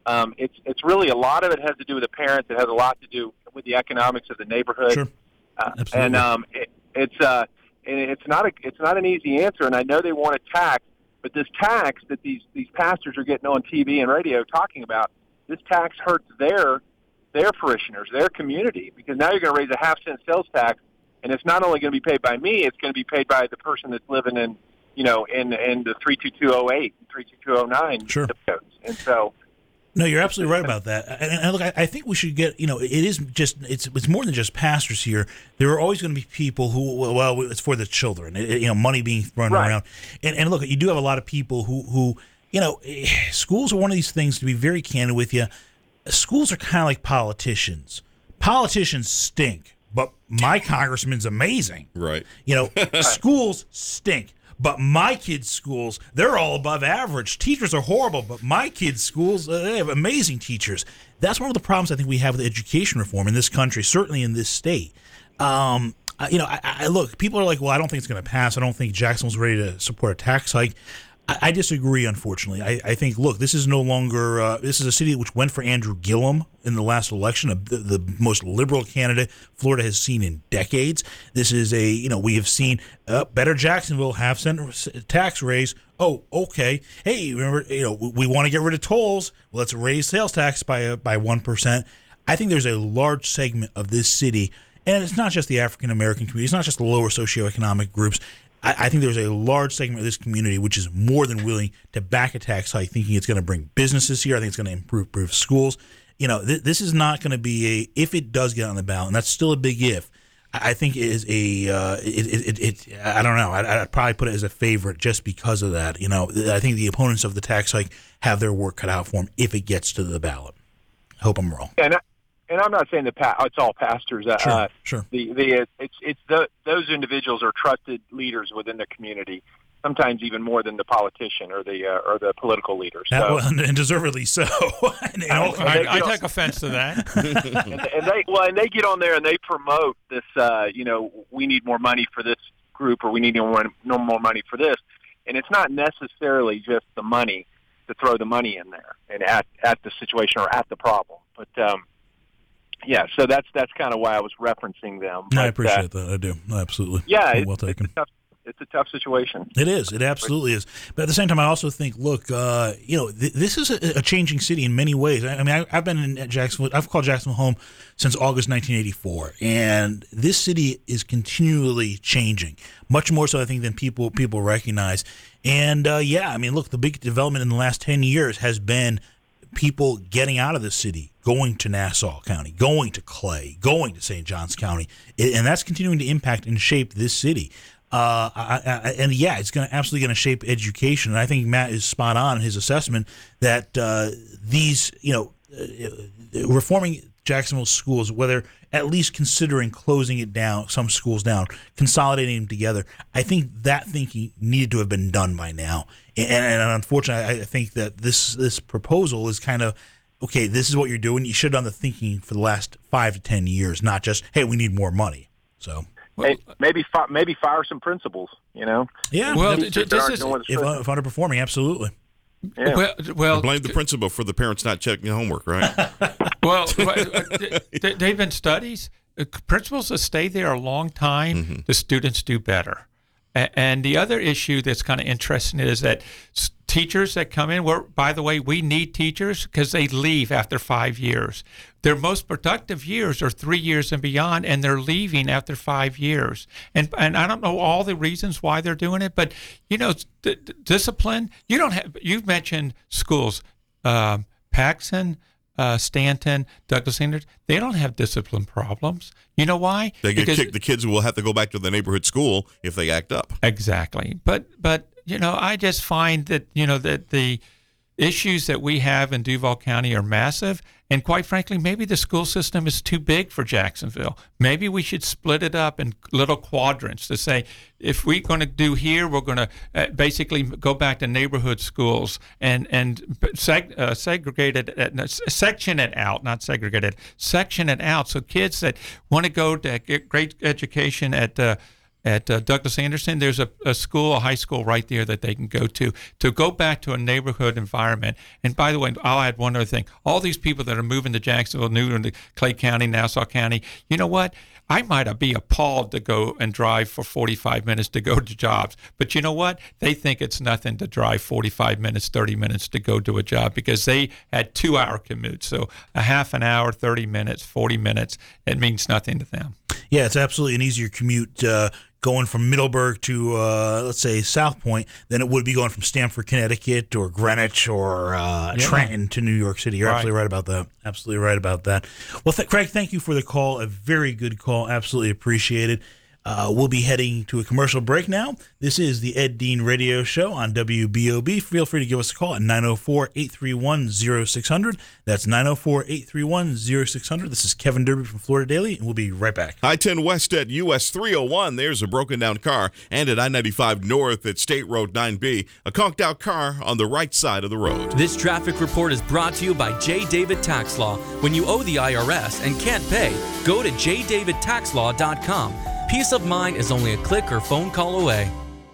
S12: Um, it's it's really a lot of it has to do with the parents. It has a lot to do with the economics of the neighborhood.
S4: Sure.
S12: Uh,
S4: Absolutely.
S12: and um, it, it's uh, and it's not a it's not an easy answer. And I know they want a tax, but this tax that these these pastors are getting on T V and radio talking about, this tax hurts their their parishioners, their community, because now you're going to raise a half cent sales tax, and it's not only going to be paid by me, it's going to be paid by the person that's living in, you know, in in the three two two oh eight, three two two oh nine
S4: Sure.
S12: zip codes. And so,
S4: no, you're absolutely right about that. And, and look, I, I think we should get, you know, it is just, it's it's more than just pastors here. There are always going to be people who, well, it's for the children, it, you know, money being thrown
S12: Right.
S4: around. And, and look, you do have a lot of people who, who, you know, schools are one of these things, to be very candid with you. Schools are kind of like politicians. Politicians stink, but my congressman's amazing.
S2: Right.
S4: You know, schools stink. But my kids' schools, they're all above average. Teachers are horrible, but my kids' schools, uh, they have amazing teachers. That's one of the problems I think we have with education reform in this country, certainly in this state. Um, uh, you know, I, I look, people are like, well, I don't think it's going to pass. I don't think Jacksonville's ready to support a tax hike. I, I disagree, unfortunately. I, I think, look, this is no longer, uh, this is a city which went for Andrew Gillum in the last election, a, the, the most liberal candidate Florida has seen in decades. This is a, you know, we have seen uh, better Jacksonville, half cent tax raise. Oh, okay. Hey, remember, you know, we, we want to get rid of tolls. Well, let's raise sales tax by uh, by one percent. I think there's a large segment of this city, and it's not just the African American community. It's not just the lower socioeconomic groups. I think there's a large segment of this community which is more than willing to back a tax hike, thinking it's going to bring businesses here. I think it's going to improve, improve schools. You know, th- this is not going to be a, if it does get on the ballot, and that's still a big if, I think it is a, uh, it, it, it, it, I don't know, I'd, I'd probably put it as a favorite just because of that. You know, I think the opponents of the tax hike have their work cut out for them if it gets to the ballot. I hope I'm wrong.
S12: and I, and I'm not saying that pa- it's all pastors. Uh,
S4: Sure, sure.
S12: The the it's it's the, those individuals are trusted leaders within the community. Sometimes even more than the politician or the uh, or the political leader. So,
S4: Uh, well, and, and deservedly so. and, and all-
S5: I, I take offense to that.
S12: and, and they well, and they get on there and they promote this. Uh, you know, we need more money for this group, or we need more no more money for this. And it's not necessarily just the money to throw the money in there and at at the situation or at the problem, but. Um, Yeah, so that's that's kind of why I was referencing them.
S4: No, I
S12: But,
S4: appreciate
S12: uh,
S4: that. I do. Absolutely.
S12: Yeah,
S4: well,
S12: it-
S4: well taken.
S12: It's a, tough, it's a tough situation.
S4: It is. It absolutely is. But at the same time, I also think, look, uh, you know, th- this is a, a changing city in many ways. I, I mean, I, I've been in Jacksonville. I've called Jacksonville home since August nineteen eighty-four, and this city is continually changing, much more so, I think, than people people recognize. And uh, yeah, I mean, look, the big development in the last ten years has been people getting out of the city, going to Nassau County, going to Clay, going to Saint Johns County, and that's continuing to impact and shape this city. Uh, I, I, and yeah, it's going to absolutely going to shape education. And I think Matt is spot on in his assessment that uh, these, you know, uh, reforming Jacksonville schools, whether at least considering closing it down, some schools down, consolidating them together, I think that thinking needed to have been done by now. And, and unfortunately, I think that this this proposal is kind of, okay, this is what you're doing. You should have done the thinking for the last five to ten years, not just, hey, we need more money. So.
S12: Hey, maybe fi- maybe fire some principals. You know.
S4: Yeah.
S5: Well,
S12: Maybe
S5: j-
S12: sit there
S5: this
S12: and
S5: is-
S12: know what's
S4: If,
S12: true.
S4: if underperforming, absolutely.
S12: Yeah.
S5: Well, well,
S2: Blame the principal for the parents not checking homework, right?
S5: well, uh, th- they've been studies. Uh, Principals that stay there a long time,
S2: Mm-hmm.
S5: the students do better. A- And the other issue that's kind of interesting is that s- teachers that come in, we're, by the way, we need teachers because they leave after five years. Their most productive years are three years and beyond, and they're leaving after five years. And and I don't know all the reasons why they're doing it, but, you know, d- d- discipline, you don't have, you've mentioned schools, um, Paxson, uh, Stanton, Douglas Sanders, they don't have discipline problems. You know why?
S2: They get
S5: Because-
S2: kicked. The kids will have to go back to the neighborhood school if they act up.
S5: Exactly. But, but you know, I just find that, you know, that the issues that we have in Duval County are massive. And quite frankly, maybe the school system is too big for Jacksonville. Maybe we should split it up in little quadrants to say, if we're going to do here, we're going to uh, basically go back to neighborhood schools and and seg- uh, segregate it, uh, no, section it out, not segregate it, section it out. So kids that want to go to get great education at uh, at uh, Douglas Anderson, there's a, a school, a high school right there that they can go to, to go back to a neighborhood environment. And by the way, I'll add one other thing. All these people that are moving to Jacksonville, Newton, to Clay County, Nassau County, you know what? I might be appalled to go and drive for forty-five minutes to go to jobs. But you know what? They think it's nothing to drive forty-five minutes, thirty minutes to go to a job because they had two-hour commutes. So a half an hour, thirty minutes, forty minutes, it means nothing to them.
S4: Yeah, it's absolutely an easier commute uh, going from Middleburg to, uh, let's say, South Point than it would be going from Stamford, Connecticut, or Greenwich, or uh, yeah. Trenton to New York City. You're right. absolutely right about that. Absolutely right about that. Well, th- Craig, thank you for the call. A very good call. Absolutely appreciate it. Uh, we'll be heading to a commercial break now. This is the Ed Dean Radio Show on W B O B. Feel free to give us a call at nine oh four, eight three one, oh six hundred. That's nine oh four, eight three one, oh six hundred. This is Kevin Derby from Florida Daily, and we'll be right back.
S2: I ten West at U S three oh one, there's a broken down car. And at I ninety-five North at State Road nine B, a conked out car on the right side of the road.
S13: This traffic report is brought to you by J. David Tax Law. When you owe the I R S and can't pay, go to j david tax law dot com. Peace of mind is only a click or phone call away.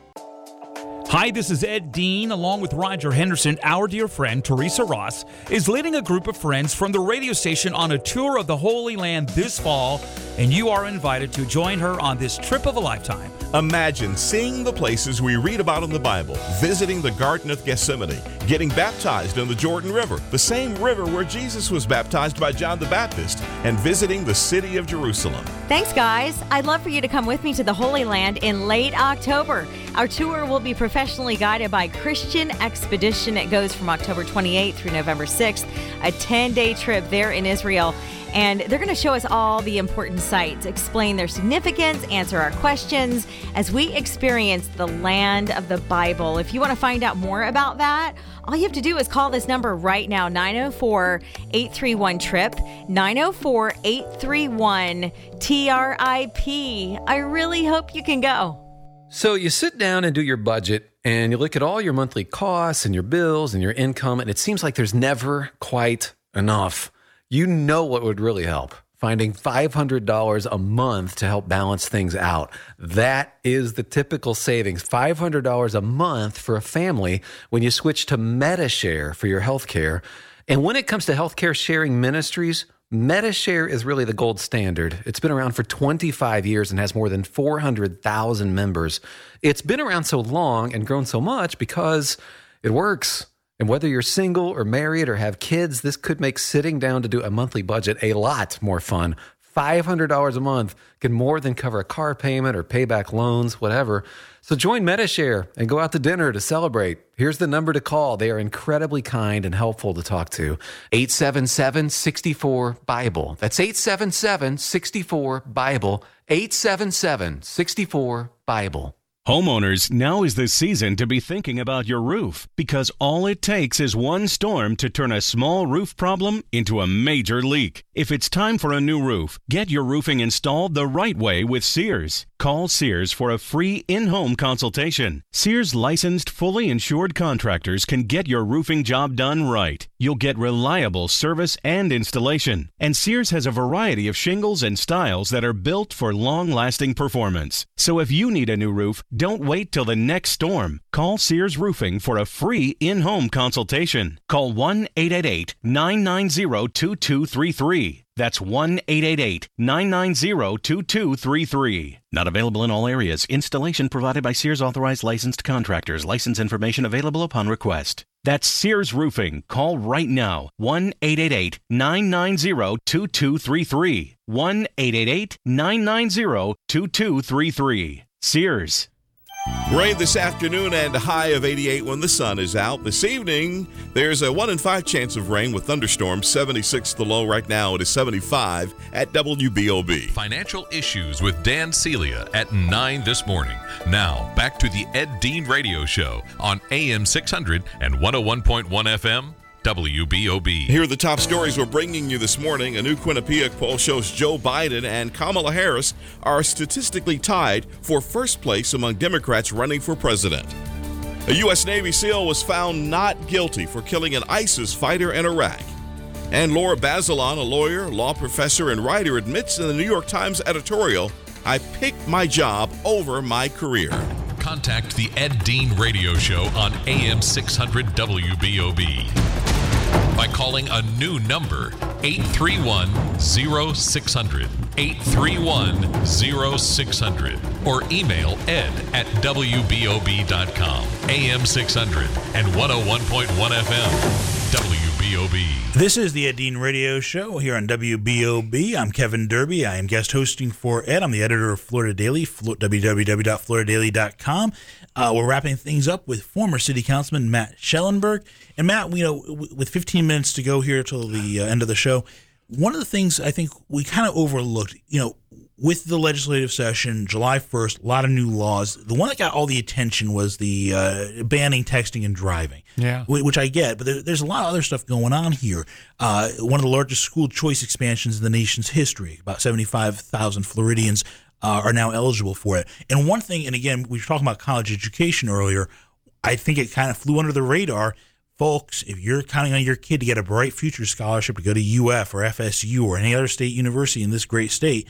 S14: Hi, this is Ed Dean. Along with Roger Henderson, our dear friend Teresa Ross is leading a group of friends from the radio station on a tour of the Holy Land this fall, and you are invited to join her on this trip of a lifetime.
S2: Imagine seeing the places we read about in the Bible, visiting the Garden of Gethsemane, getting baptized in the Jordan River, the same river where Jesus was baptized by John the Baptist, and visiting the city of Jerusalem.
S15: Thanks, guys. I'd love for you to come with me to the Holy Land in late October. Our tour will be professionally guided by Christian Expedition. It goes from October twenty-eighth through November sixth, a ten-day trip there in Israel. And they're going to show us all the important sites, explain their significance, answer our questions as we experience the land of the Bible. If you want to find out more about that, all you have to do is call this number right now, nine oh four, eight three one, TRIP, nine oh four, eight three one, T R I P. I really hope you can go.
S16: So you sit down and do your budget, and you look at all your monthly costs and your bills and your income, and it seems like there's never quite enough. You know what would really help? Finding five hundred dollars a month to help balance things out. That is the typical savings, five hundred dollars a month for a family when you switch to Medi-Share for your health care. And when it comes to healthcare sharing ministries, Medi-Share is really the gold standard. It's been around for twenty-five years and has more than four hundred thousand members. It's been around so long and grown so much because it works. And whether you're single or married or have kids, this could make sitting down to do a monthly budget a lot more fun. five hundred dollars a month can more than cover a car payment or pay back loans, whatever. So join Medi-Share and go out to dinner to celebrate. Here's the number to call. They are incredibly kind and helpful to talk to. eight seven seven, six four, BIBLE. That's eight seven seven, six four, BIBLE. eight seven seven, six four, BIBLE.
S17: Homeowners, now is the season to be thinking about your roof because all it takes is one storm to turn a small roof problem into a major leak. If it's time for a new roof, get your roofing installed the right way with Sears. Call Sears for a free in-home consultation. Sears licensed, fully insured contractors can get your roofing job done right. You'll get reliable service and installation. And Sears has a variety of shingles and styles that are built for long-lasting performance. So if you need a new roof, don't wait till the next storm. Call Sears Roofing for a free in-home consultation. Call one eight eight eight, nine nine zero, two two three three. That's one eight eight eight, nine nine zero, two two three three. Not available in all areas. Installation provided by Sears authorized licensed contractors. License information available upon request. That's Sears Roofing. Call right now. one eight eight eight, nine nine zero, two two three three. one eight eight eight, nine nine zero, two two three three. Sears.
S2: Rain this afternoon and a high of eighty-eight when the sun is out. This evening, there's a one in five chance of rain with thunderstorms. seventy-six the low. Right now, it is seventy-five at W B O B.
S3: Financial Issues with Dan Celia at nine this morning. Now, back to the Ed Dean Radio Show on A M six hundred and one oh one point one F M. W B O B.
S2: Here are the top stories we're bringing you this morning. A new Quinnipiac poll shows Joe Biden and Kamala Harris are statistically tied for first place among Democrats running for president. A U S Navy SEAL was found not guilty for killing an ISIS fighter in Iraq. And Laura Bazelon, a lawyer, law professor, and writer, admits in the New York Times editorial I picked my job over my career.
S3: Contact the Ed Dean Radio Show on A M six hundred W B O B by calling a new number, eight three one, zero six zero zero, eight three one, zero six zero zero, or email ed at w b o b dot com. A M six hundred and one oh one point one F M, W B O B.
S4: This is the Ed Dean Radio Show here on W B O B. I'm Kevin Derby. I am guest hosting for Ed. I'm the editor of Florida Daily, w w w dot florida daily dot com. Uh, we're wrapping things up with former City Councilman Matt Schellenberg. And Matt, you know, with fifteen minutes to go here till the uh, end of the show, one of the things I think we kind of overlooked, you know, with the legislative session, July first, a lot of new laws. The one that got all the attention was the uh, banning texting and driving,
S5: yeah,
S4: which I get. But there, there's a lot of other stuff going on here. Uh, one of the largest school choice expansions in the nation's history. About seventy-five thousand Floridians uh, are now eligible for it. And one thing, and again, we were talking about college education earlier, I think it kind of flew under the radar. Folks, if you're counting on your kid to get a Bright Future scholarship to go to U F or F S U or any other state university in this great state,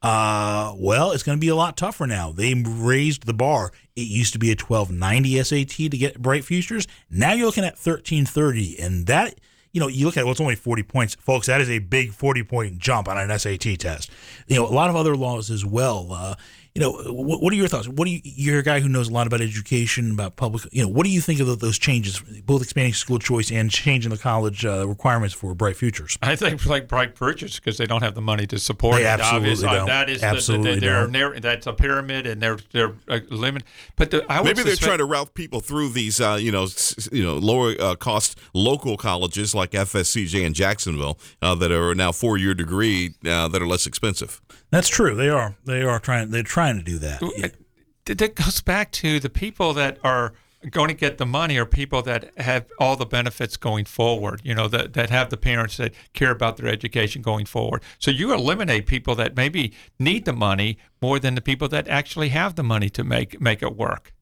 S4: Uh, well, it's going to be a lot tougher now. They raised the bar. It used to be a twelve ninety S A T to get Bright Futures. Now you're looking at thirteen thirty, and that, you know, you look at it, well, it's only forty points. Folks, that is a big forty-point jump on an S A T test. You know, a lot of other laws as well. Uh, you know, what, what are your thoughts? What do you, you're a guy who knows a lot about education, about public, you know, what do you think of those changes, both expanding school choice and changing the college uh, requirements for Bright Futures?
S5: I think like Bright Futures, because they don't have the money to support
S4: they
S5: it.
S4: absolutely
S5: Obviously.
S4: don't.
S5: That is
S4: absolutely
S5: the, the, they're,
S4: don't.
S5: they're, that's a pyramid, and they're they're uh, limited. But the, I would
S2: maybe they're
S5: suspect,
S2: trying to route people through these, uh, you know, s- you know, lower uh, cost local colleges like F S C J in Jacksonville uh, that are now four year degree uh, that are less expensive.
S4: That's true. They are. They are trying. They're trying to do that.
S5: That goes back to the people that are going to get the money are people that have all the benefits going forward, you know, that, that have the parents that care about their education going forward. So you eliminate people that maybe need the money more than the people that actually have the money to make make it work.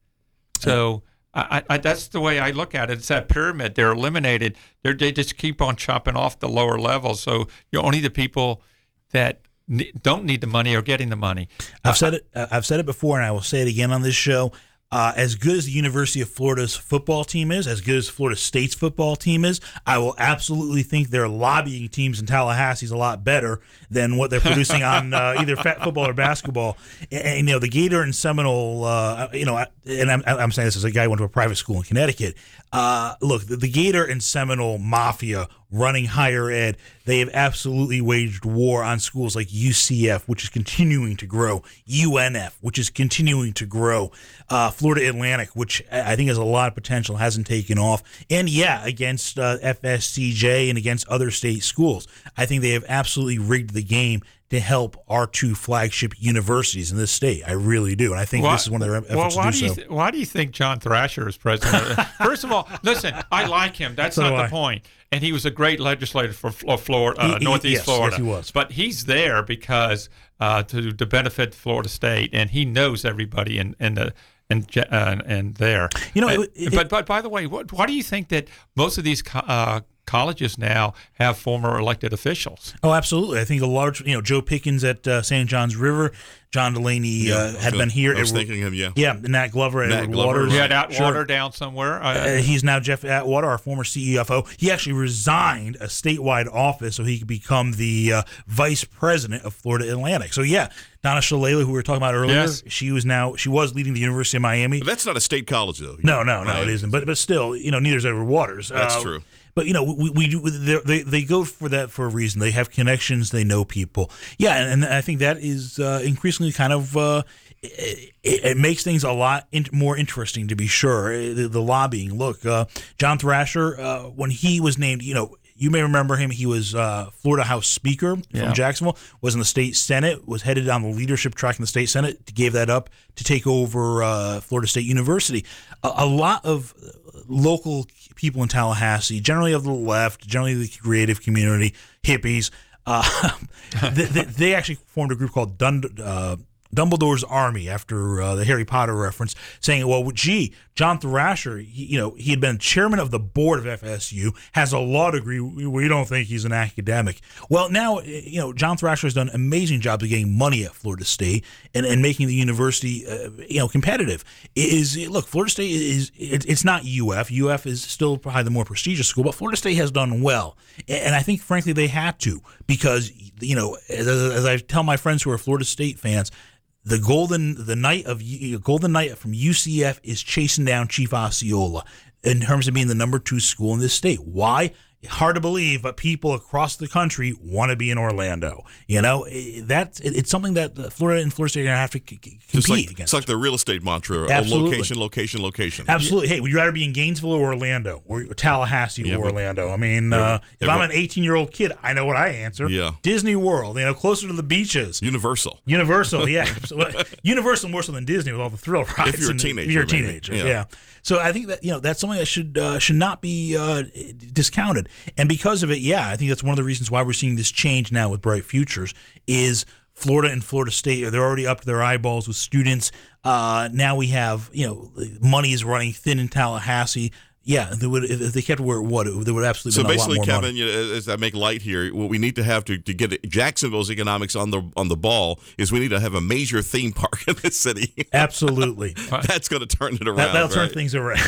S5: So I, I, that's the way I look at it. It's that pyramid. They're eliminated. They're, they just keep on chopping off the lower levels. So you're only the people that don't need the money or getting the money.
S4: I've said it. I've said it before, and I will say it again on this show. Uh, as good as the University of Florida's football team is, as good as Florida State's football team is, I will absolutely think their lobbying teams in Tallahassee is a lot better than what they're producing on uh, either football or basketball. And, and, you know, the Gator and Seminole, uh, you know, and I'm, I'm saying this as a guy who went to a private school in Connecticut. Uh, look, the, the Gator and Seminole mafia running higher ed, they have absolutely waged war on schools like U C F, which is continuing to grow, U N F, which is continuing to grow, uh, Florida Atlantic, which I think has a lot of potential, hasn't taken off, and yeah, against uh, F S C J and against other state schools. I think they have absolutely rigged the game to help our two flagship universities in this state. I really do, and I think
S5: why,
S4: this is one of their efforts
S5: well, why
S4: to do,
S5: do you
S4: so.
S5: th- why do you think John Thrasher is president? First of all, listen, I like him. That's
S4: So
S5: not
S4: do
S5: the
S4: I.
S5: point. And he was a great legislator for Florida, uh,
S4: He- he-
S5: Northeast
S4: yes,
S5: Florida.
S4: yes, he was.
S5: But he's there because uh, to to benefit Florida State, and he knows everybody in in the. And uh, and there,
S4: You know,
S5: Uh,
S4: it- it-
S5: but but by the way, what, why do you think that most of these co- uh, colleges now have former elected officials?
S4: Oh, absolutely. I think a large, you know, Joe Pickens at uh, Saint John's River, John Delaney
S2: Yeah,
S4: uh, had
S2: I
S4: been here.
S2: I was
S4: Edward-
S2: thinking him, yeah.
S4: Yeah, Nat Glover at
S2: Nat
S4: Edward
S2: Glover,
S4: Waters.
S2: right.
S5: You had Atwater
S4: Sure.
S5: down somewhere. Uh,
S4: Uh, he's now Jeff Atwater, our former C E F O. He actually resigned a statewide office so he could become the uh, vice president of Florida Atlantic. So yeah, Donna Shalala, who we were talking about earlier,
S2: Yes.
S4: she was now she was leading the University of Miami.
S2: But that's not a state college, though.
S4: No, no, no,
S2: Right.
S4: it isn't. But but still, you know, neither is Edward Waters.
S2: That's
S4: Uh,
S2: true.
S4: But you know, we, we do they they go for that for a reason. They have connections. They know people. Yeah, and, and I think that is uh, increasingly kind of uh, it, it makes things a lot in, more interesting, to be sure. The, the lobbying. Look, uh, John Thrasher, uh, when he was named, you know. You may remember him. He was uh, Florida House Speaker from
S5: Yeah.
S4: Jacksonville, was in the state Senate, was headed down the leadership track in the state Senate, gave that up to take over uh, Florida State University. A, a lot of local people in Tallahassee, generally of the left, generally the creative community, hippies, uh, they, they, they actually formed a group called Dund, uh, Dumbledore's army, after uh, the Harry Potter reference, saying, well, gee, John Thrasher, he, you know, he had been chairman of the board of F S U, has a law degree. We, we don't think he's an academic. Well, now, you know, John Thrasher has done an amazing job of getting money at Florida State and, and making the university, uh, you know, competitive. It is look, Florida State is, it, it's not U F. U F is still probably the more prestigious school, but Florida State has done well. And I think, frankly, they had to because, you know, as, as I tell my friends who are Florida State fans, The golden the knight of Golden Knight from U C F is chasing down Chief Osceola in terms of being the number two school in this state. Why? Hard to believe, but people across the country want to be in Orlando. You know, that's it's something that Florida and Florida State are going to have to c- compete
S2: it's like,
S4: against.
S2: It's like the real estate mantra:
S4: Absolutely.
S2: location, location, location.
S4: Absolutely. Hey, would you rather be in Gainesville or Orlando or Tallahassee
S2: Yeah,
S4: or
S2: but-
S4: Orlando? I mean,
S2: Yeah,
S4: uh, if
S2: everyone-
S4: I'm an eighteen-year-old kid, I know what I answer.
S2: Yeah.
S4: Disney World, you know, closer to the beaches.
S2: Universal.
S4: Universal, yeah. Absolutely. Universal more so than Disney with all the thrill rides.
S2: If you're a
S4: and-
S2: teenager,
S4: If you're a
S2: maybe.
S4: teenager,
S2: Yeah.
S4: yeah. So I think that, you know, that's something that should uh, should not be uh, discounted. And because of it, yeah, I think that's one of the reasons why we're seeing this change now with Bright Futures is Florida and Florida State, they're already up to their eyeballs with students. Uh, now we have, you know, money is running thin in Tallahassee. Yeah, they would, if they kept where it would, there would absolutely
S2: So
S4: been a lot
S2: basically,
S4: more
S2: Kevin,
S4: money.
S2: you know, as I make light here, what we need to have to, to get Jacksonville's economics on the on the ball is we need to have a major theme park in the city.
S4: Absolutely.
S2: That's going to turn it around.
S4: That, that'll turn
S2: right?
S4: things around.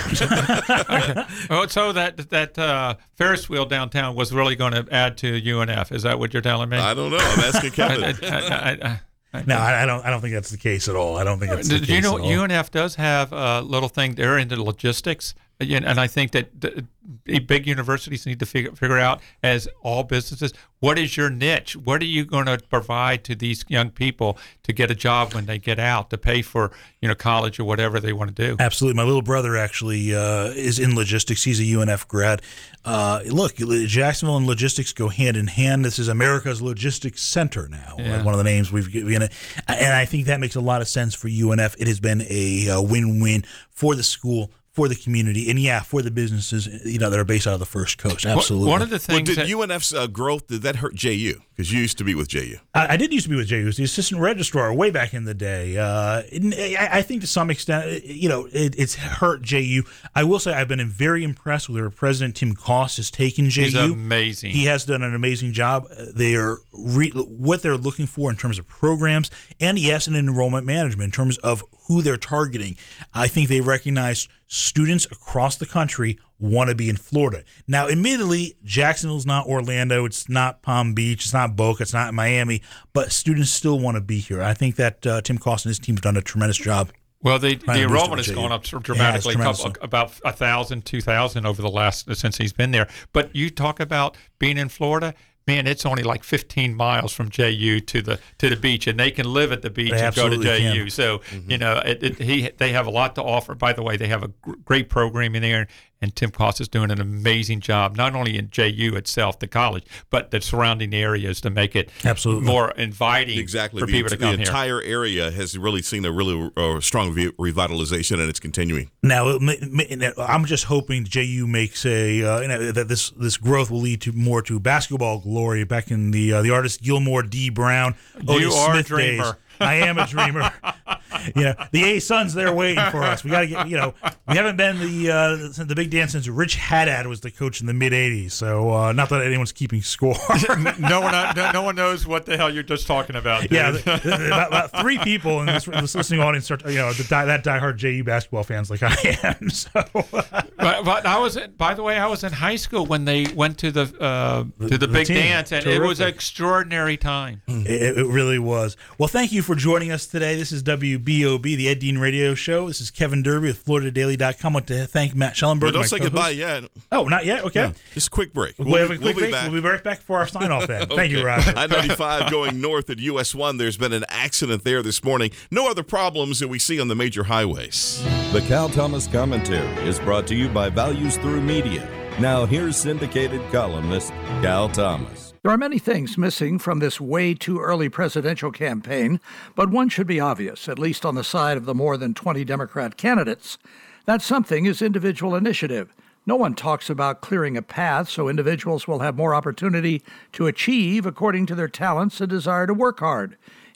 S5: Oh, so that that uh, Ferris wheel downtown was really going to add to U N F. Is that what you're telling me?
S2: I don't know. I'm asking Kevin.
S5: I- I- I- I-
S4: No, I I don't. I don't think that's the case at all. I don't think that's the
S5: Did
S4: case
S5: you know
S4: at all.
S5: U N F does have a little thing? They're into logistics, and and I think that the, the big universities need to figure figure out, as all businesses, what is your niche? What are you going to provide to these young people to get a job when they get out, to pay for you know college or whatever they want to do?
S4: Absolutely. My little brother actually uh, is in logistics. He's a U N F grad. Uh, look, Jacksonville and logistics go hand in hand. This is America's Logistics Center now,
S5: Yeah.
S4: uh, one of the names we've given it. And I think that makes a lot of sense for U N F. It has been a uh, win-win for the school, for the community, and yeah, for the businesses, you know, that are based out of the First Coast. Absolutely.
S5: One of the
S2: Well,
S5: things
S2: did
S5: that,
S2: U N F's uh, growth, did that hurt J U? Because you used to be with J U.
S4: I, I did used to be with J U, the assistant registrar way back in the day. Uh, and I, I think to some extent, you know, it, it's hurt J U. I will say I've been very impressed with where President Tim Koss has taken J U.
S5: He's amazing.
S4: He has done an amazing job. They are re- what they're looking for in terms of programs, and yes, in enrollment management in terms of who they're targeting. I think they recognize students across the country want to be in Florida. Now, admittedly, Jacksonville's not Orlando, it's not Palm Beach, it's not Boca, it's not Miami, but students still want to be here. I think that uh, Tim Koss and his team have done a tremendous job.
S5: Well, the,
S4: Trying
S5: the
S4: to boost
S5: enrollment
S4: it
S5: has
S4: with
S5: gone
S4: J U.
S5: up
S4: It
S5: dramatically,
S4: has,
S5: couple,
S4: tremendously.
S5: about a thousand, two thousand over the last since he's been there. But you talk about being in Florida. Man, it's only like fifteen miles from J U to the to the beach, and they can live at the beach
S4: They
S5: and go to
S4: absolutely
S5: J U.
S4: can.
S5: So you know, it, it, he they have a lot to offer. By the way, they have a gr- great program in there, and Tim Koss is doing an amazing job, not only in J U itself, the college, but the surrounding areas to make it
S4: Absolutely.
S5: more inviting
S2: Exactly.
S5: for
S2: the,
S5: people to come
S2: the
S5: here.
S2: entire area has really seen a really uh, strong re- revitalization, and it's continuing.
S4: Now, it may- may- I'm just hoping J U makes a uh, you know, that this this growth will lead to more to basketball glory. Back in the uh, the artist Gilmore D. Brown,
S5: You
S4: Otis
S5: are a
S4: Smith
S5: dreamer.
S4: days. I am a dreamer. You know, the A Suns, they're waiting for us. We got to get. You know, we haven't been the uh, the Big Dance since Rich Haddad was the coach in the mid eighties. So uh, not that anyone's keeping score.
S5: no one, no, no one knows what the hell you're just talking about. Dude.
S4: Yeah, the, the, about, about three people in this, this listening audience are, you know, the die, that diehard J U basketball fans like I am. So,
S5: but, but I was, in, by the way, I was in high school when they went to the uh, to the,
S4: the
S5: big
S4: team.
S5: dance, and it was an
S4: Terrific.
S5: extraordinary time.
S4: It, it really was. Well, thank you for joining us today. This is W B O B, the Ed Dean Radio Show. This is Kevin Derby with Florida Daily dot com. I want to thank Matt Schellenberg.
S2: But don't
S4: my
S2: say
S4: co-host.
S2: goodbye yet.
S4: Oh, not yet? Okay.
S2: Yeah, just a quick break.
S4: We'll,
S2: We'll,
S4: have
S2: be,
S4: a quick
S2: we'll be
S4: break.
S2: back.
S4: We'll be right back for our sign off then.
S2: Okay.
S4: Thank you, Roger.
S2: I ninety-five going north at U S one. There's been an accident there this morning. No other problems that we see on the major highways.
S18: The Cal Thomas Commentary is brought to you by Values Through Media. Now here's syndicated columnist Cal Thomas.
S19: There are many things missing from this way too early presidential campaign, but one should be obvious, at least on the side of the more than twenty Democrat candidates. That something is individual initiative. No one talks about clearing a path so individuals will have more opportunity to achieve according to their talents and desire to work hard.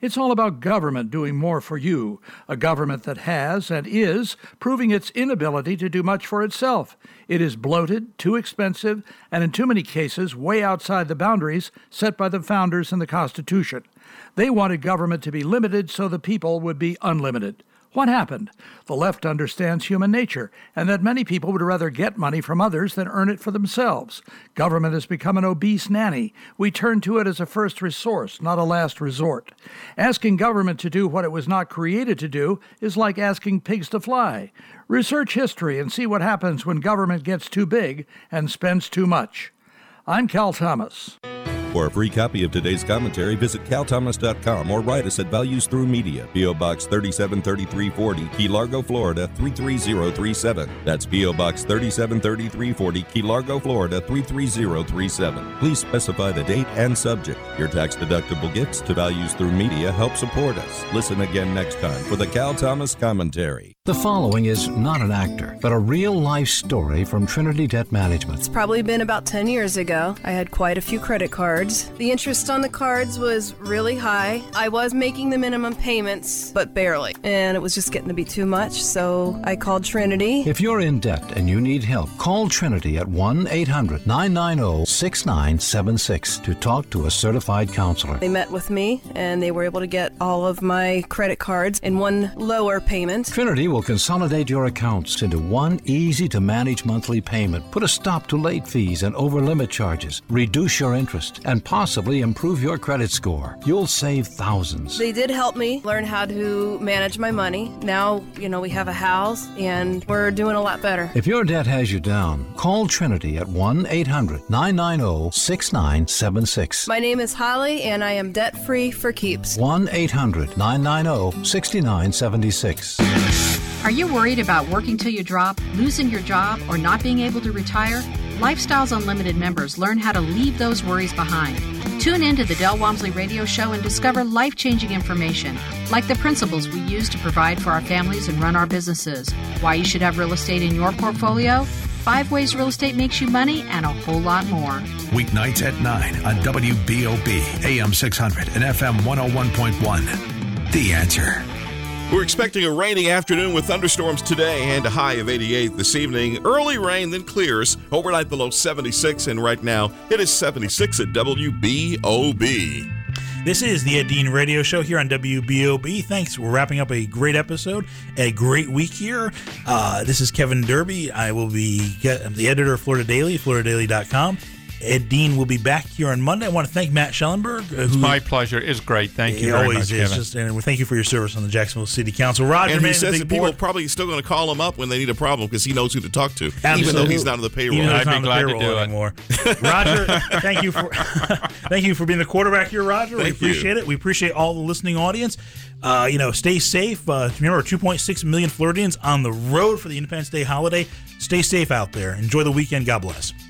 S19: It's all about government doing more for you, a government that has and is proving its inability to do much for itself. It is bloated, too expensive, and in too many cases way outside the boundaries set by the founders in the Constitution. They wanted government to be limited so the people would be unlimited. What happened? The left understands human nature, and that many people would rather get money from others than earn it for themselves. Government has become an obese nanny. We turn to it as a first resource, not a last resort. Asking government to do what it was not created to do is like asking pigs to fly. Research history and see what happens when government gets too big and spends too much. I'm Cal Thomas.
S18: For a free copy of today's commentary, visit cal thomas dot com or write us at Values Through Media, P O. Box thirty-seven thirty-three forty, Key Largo, Florida three three zero three seven. That's P O. Box thirty-seven thirty-three forty, Key Largo, Florida three three zero three seven. Please specify the date and subject. Your tax-deductible gifts to Values Through Media help support us. Listen again next time for the Cal Thomas Commentary.
S20: The following is not an actor, but a real-life story from Trinity Debt Management.
S21: It's probably been about ten years ago. I had quite a few credit cards. The interest on the cards was really high. I was making the minimum payments, but barely. And it was just getting to be too much, so I called Trinity.
S20: If you're in debt and you need help, call Trinity at one eight hundred nine nine zero six nine seven six to talk to a certified counselor.
S21: They met with me, and they were able to get all of my credit cards in one lower payment.
S20: Trinity will consolidate your accounts into one easy-to-manage monthly payment, put a stop to late fees and over-limit charges, reduce your interest, and possibly improve your credit score. You'll save thousands.
S21: They did help me learn how to manage my money. Now, you know, we have a house, and we're doing a lot better.
S20: If your debt has you down, call Trinity at one eight hundred nine nine zero six nine seven six.
S21: My name is Holly, and I am debt-free for keeps.
S20: one eight hundred nine nine zero six nine seven six.
S22: Are you worried about working till you drop, losing your job, or not being able to retire? Lifestyles Unlimited members learn how to leave those worries behind. Tune in to the Del Walmsley Radio Show and discover life-changing information, like the principles we use to provide for our families and run our businesses, why you should have real estate in your portfolio, five ways real estate makes you money, and a whole lot more.
S23: Weeknights at nine on W B O B, A M six hundred and F M one oh one point one. The Answer.
S2: We're expecting a rainy afternoon with thunderstorms today and a high of eighty-eight this evening. Early rain, then clears. Overnight below seventy-six, and right now it is seventy-six at W B O B.
S4: This is the Ed Dean Radio Show here on W B O B. Thanks. We're wrapping up a great episode, a great week here. Uh, this is Kevin Derby. I will be I'm the editor of Florida Daily, florida daily dot com. Ed Dean will be back here on Monday. I want to thank Matt Schellenberg. Uh,
S5: it's my pleasure. It's great. Thank you very
S4: always
S5: much,
S4: is.
S5: Kevin.
S4: Just, and thank you for your service on the Jacksonville City Council. Roger,
S2: and he
S4: man,
S2: says that people
S4: board.
S2: are probably still going to call him up when they need a problem because he knows who to talk to,
S4: Absolutely.
S2: even though he's not on the payroll.
S4: Even though he's
S5: I'd
S4: not
S5: be
S4: on the
S5: glad to
S4: payroll
S5: do it.
S4: anymore. Roger, thank you for thank you for being the quarterback here, Roger.
S2: Thank
S4: we appreciate
S2: you.
S4: it. We appreciate all the listening audience. Uh, you know, stay safe. Uh, remember, two point six million Floridians on the road for the Independence Day holiday. Stay safe out there. Enjoy the weekend. God bless.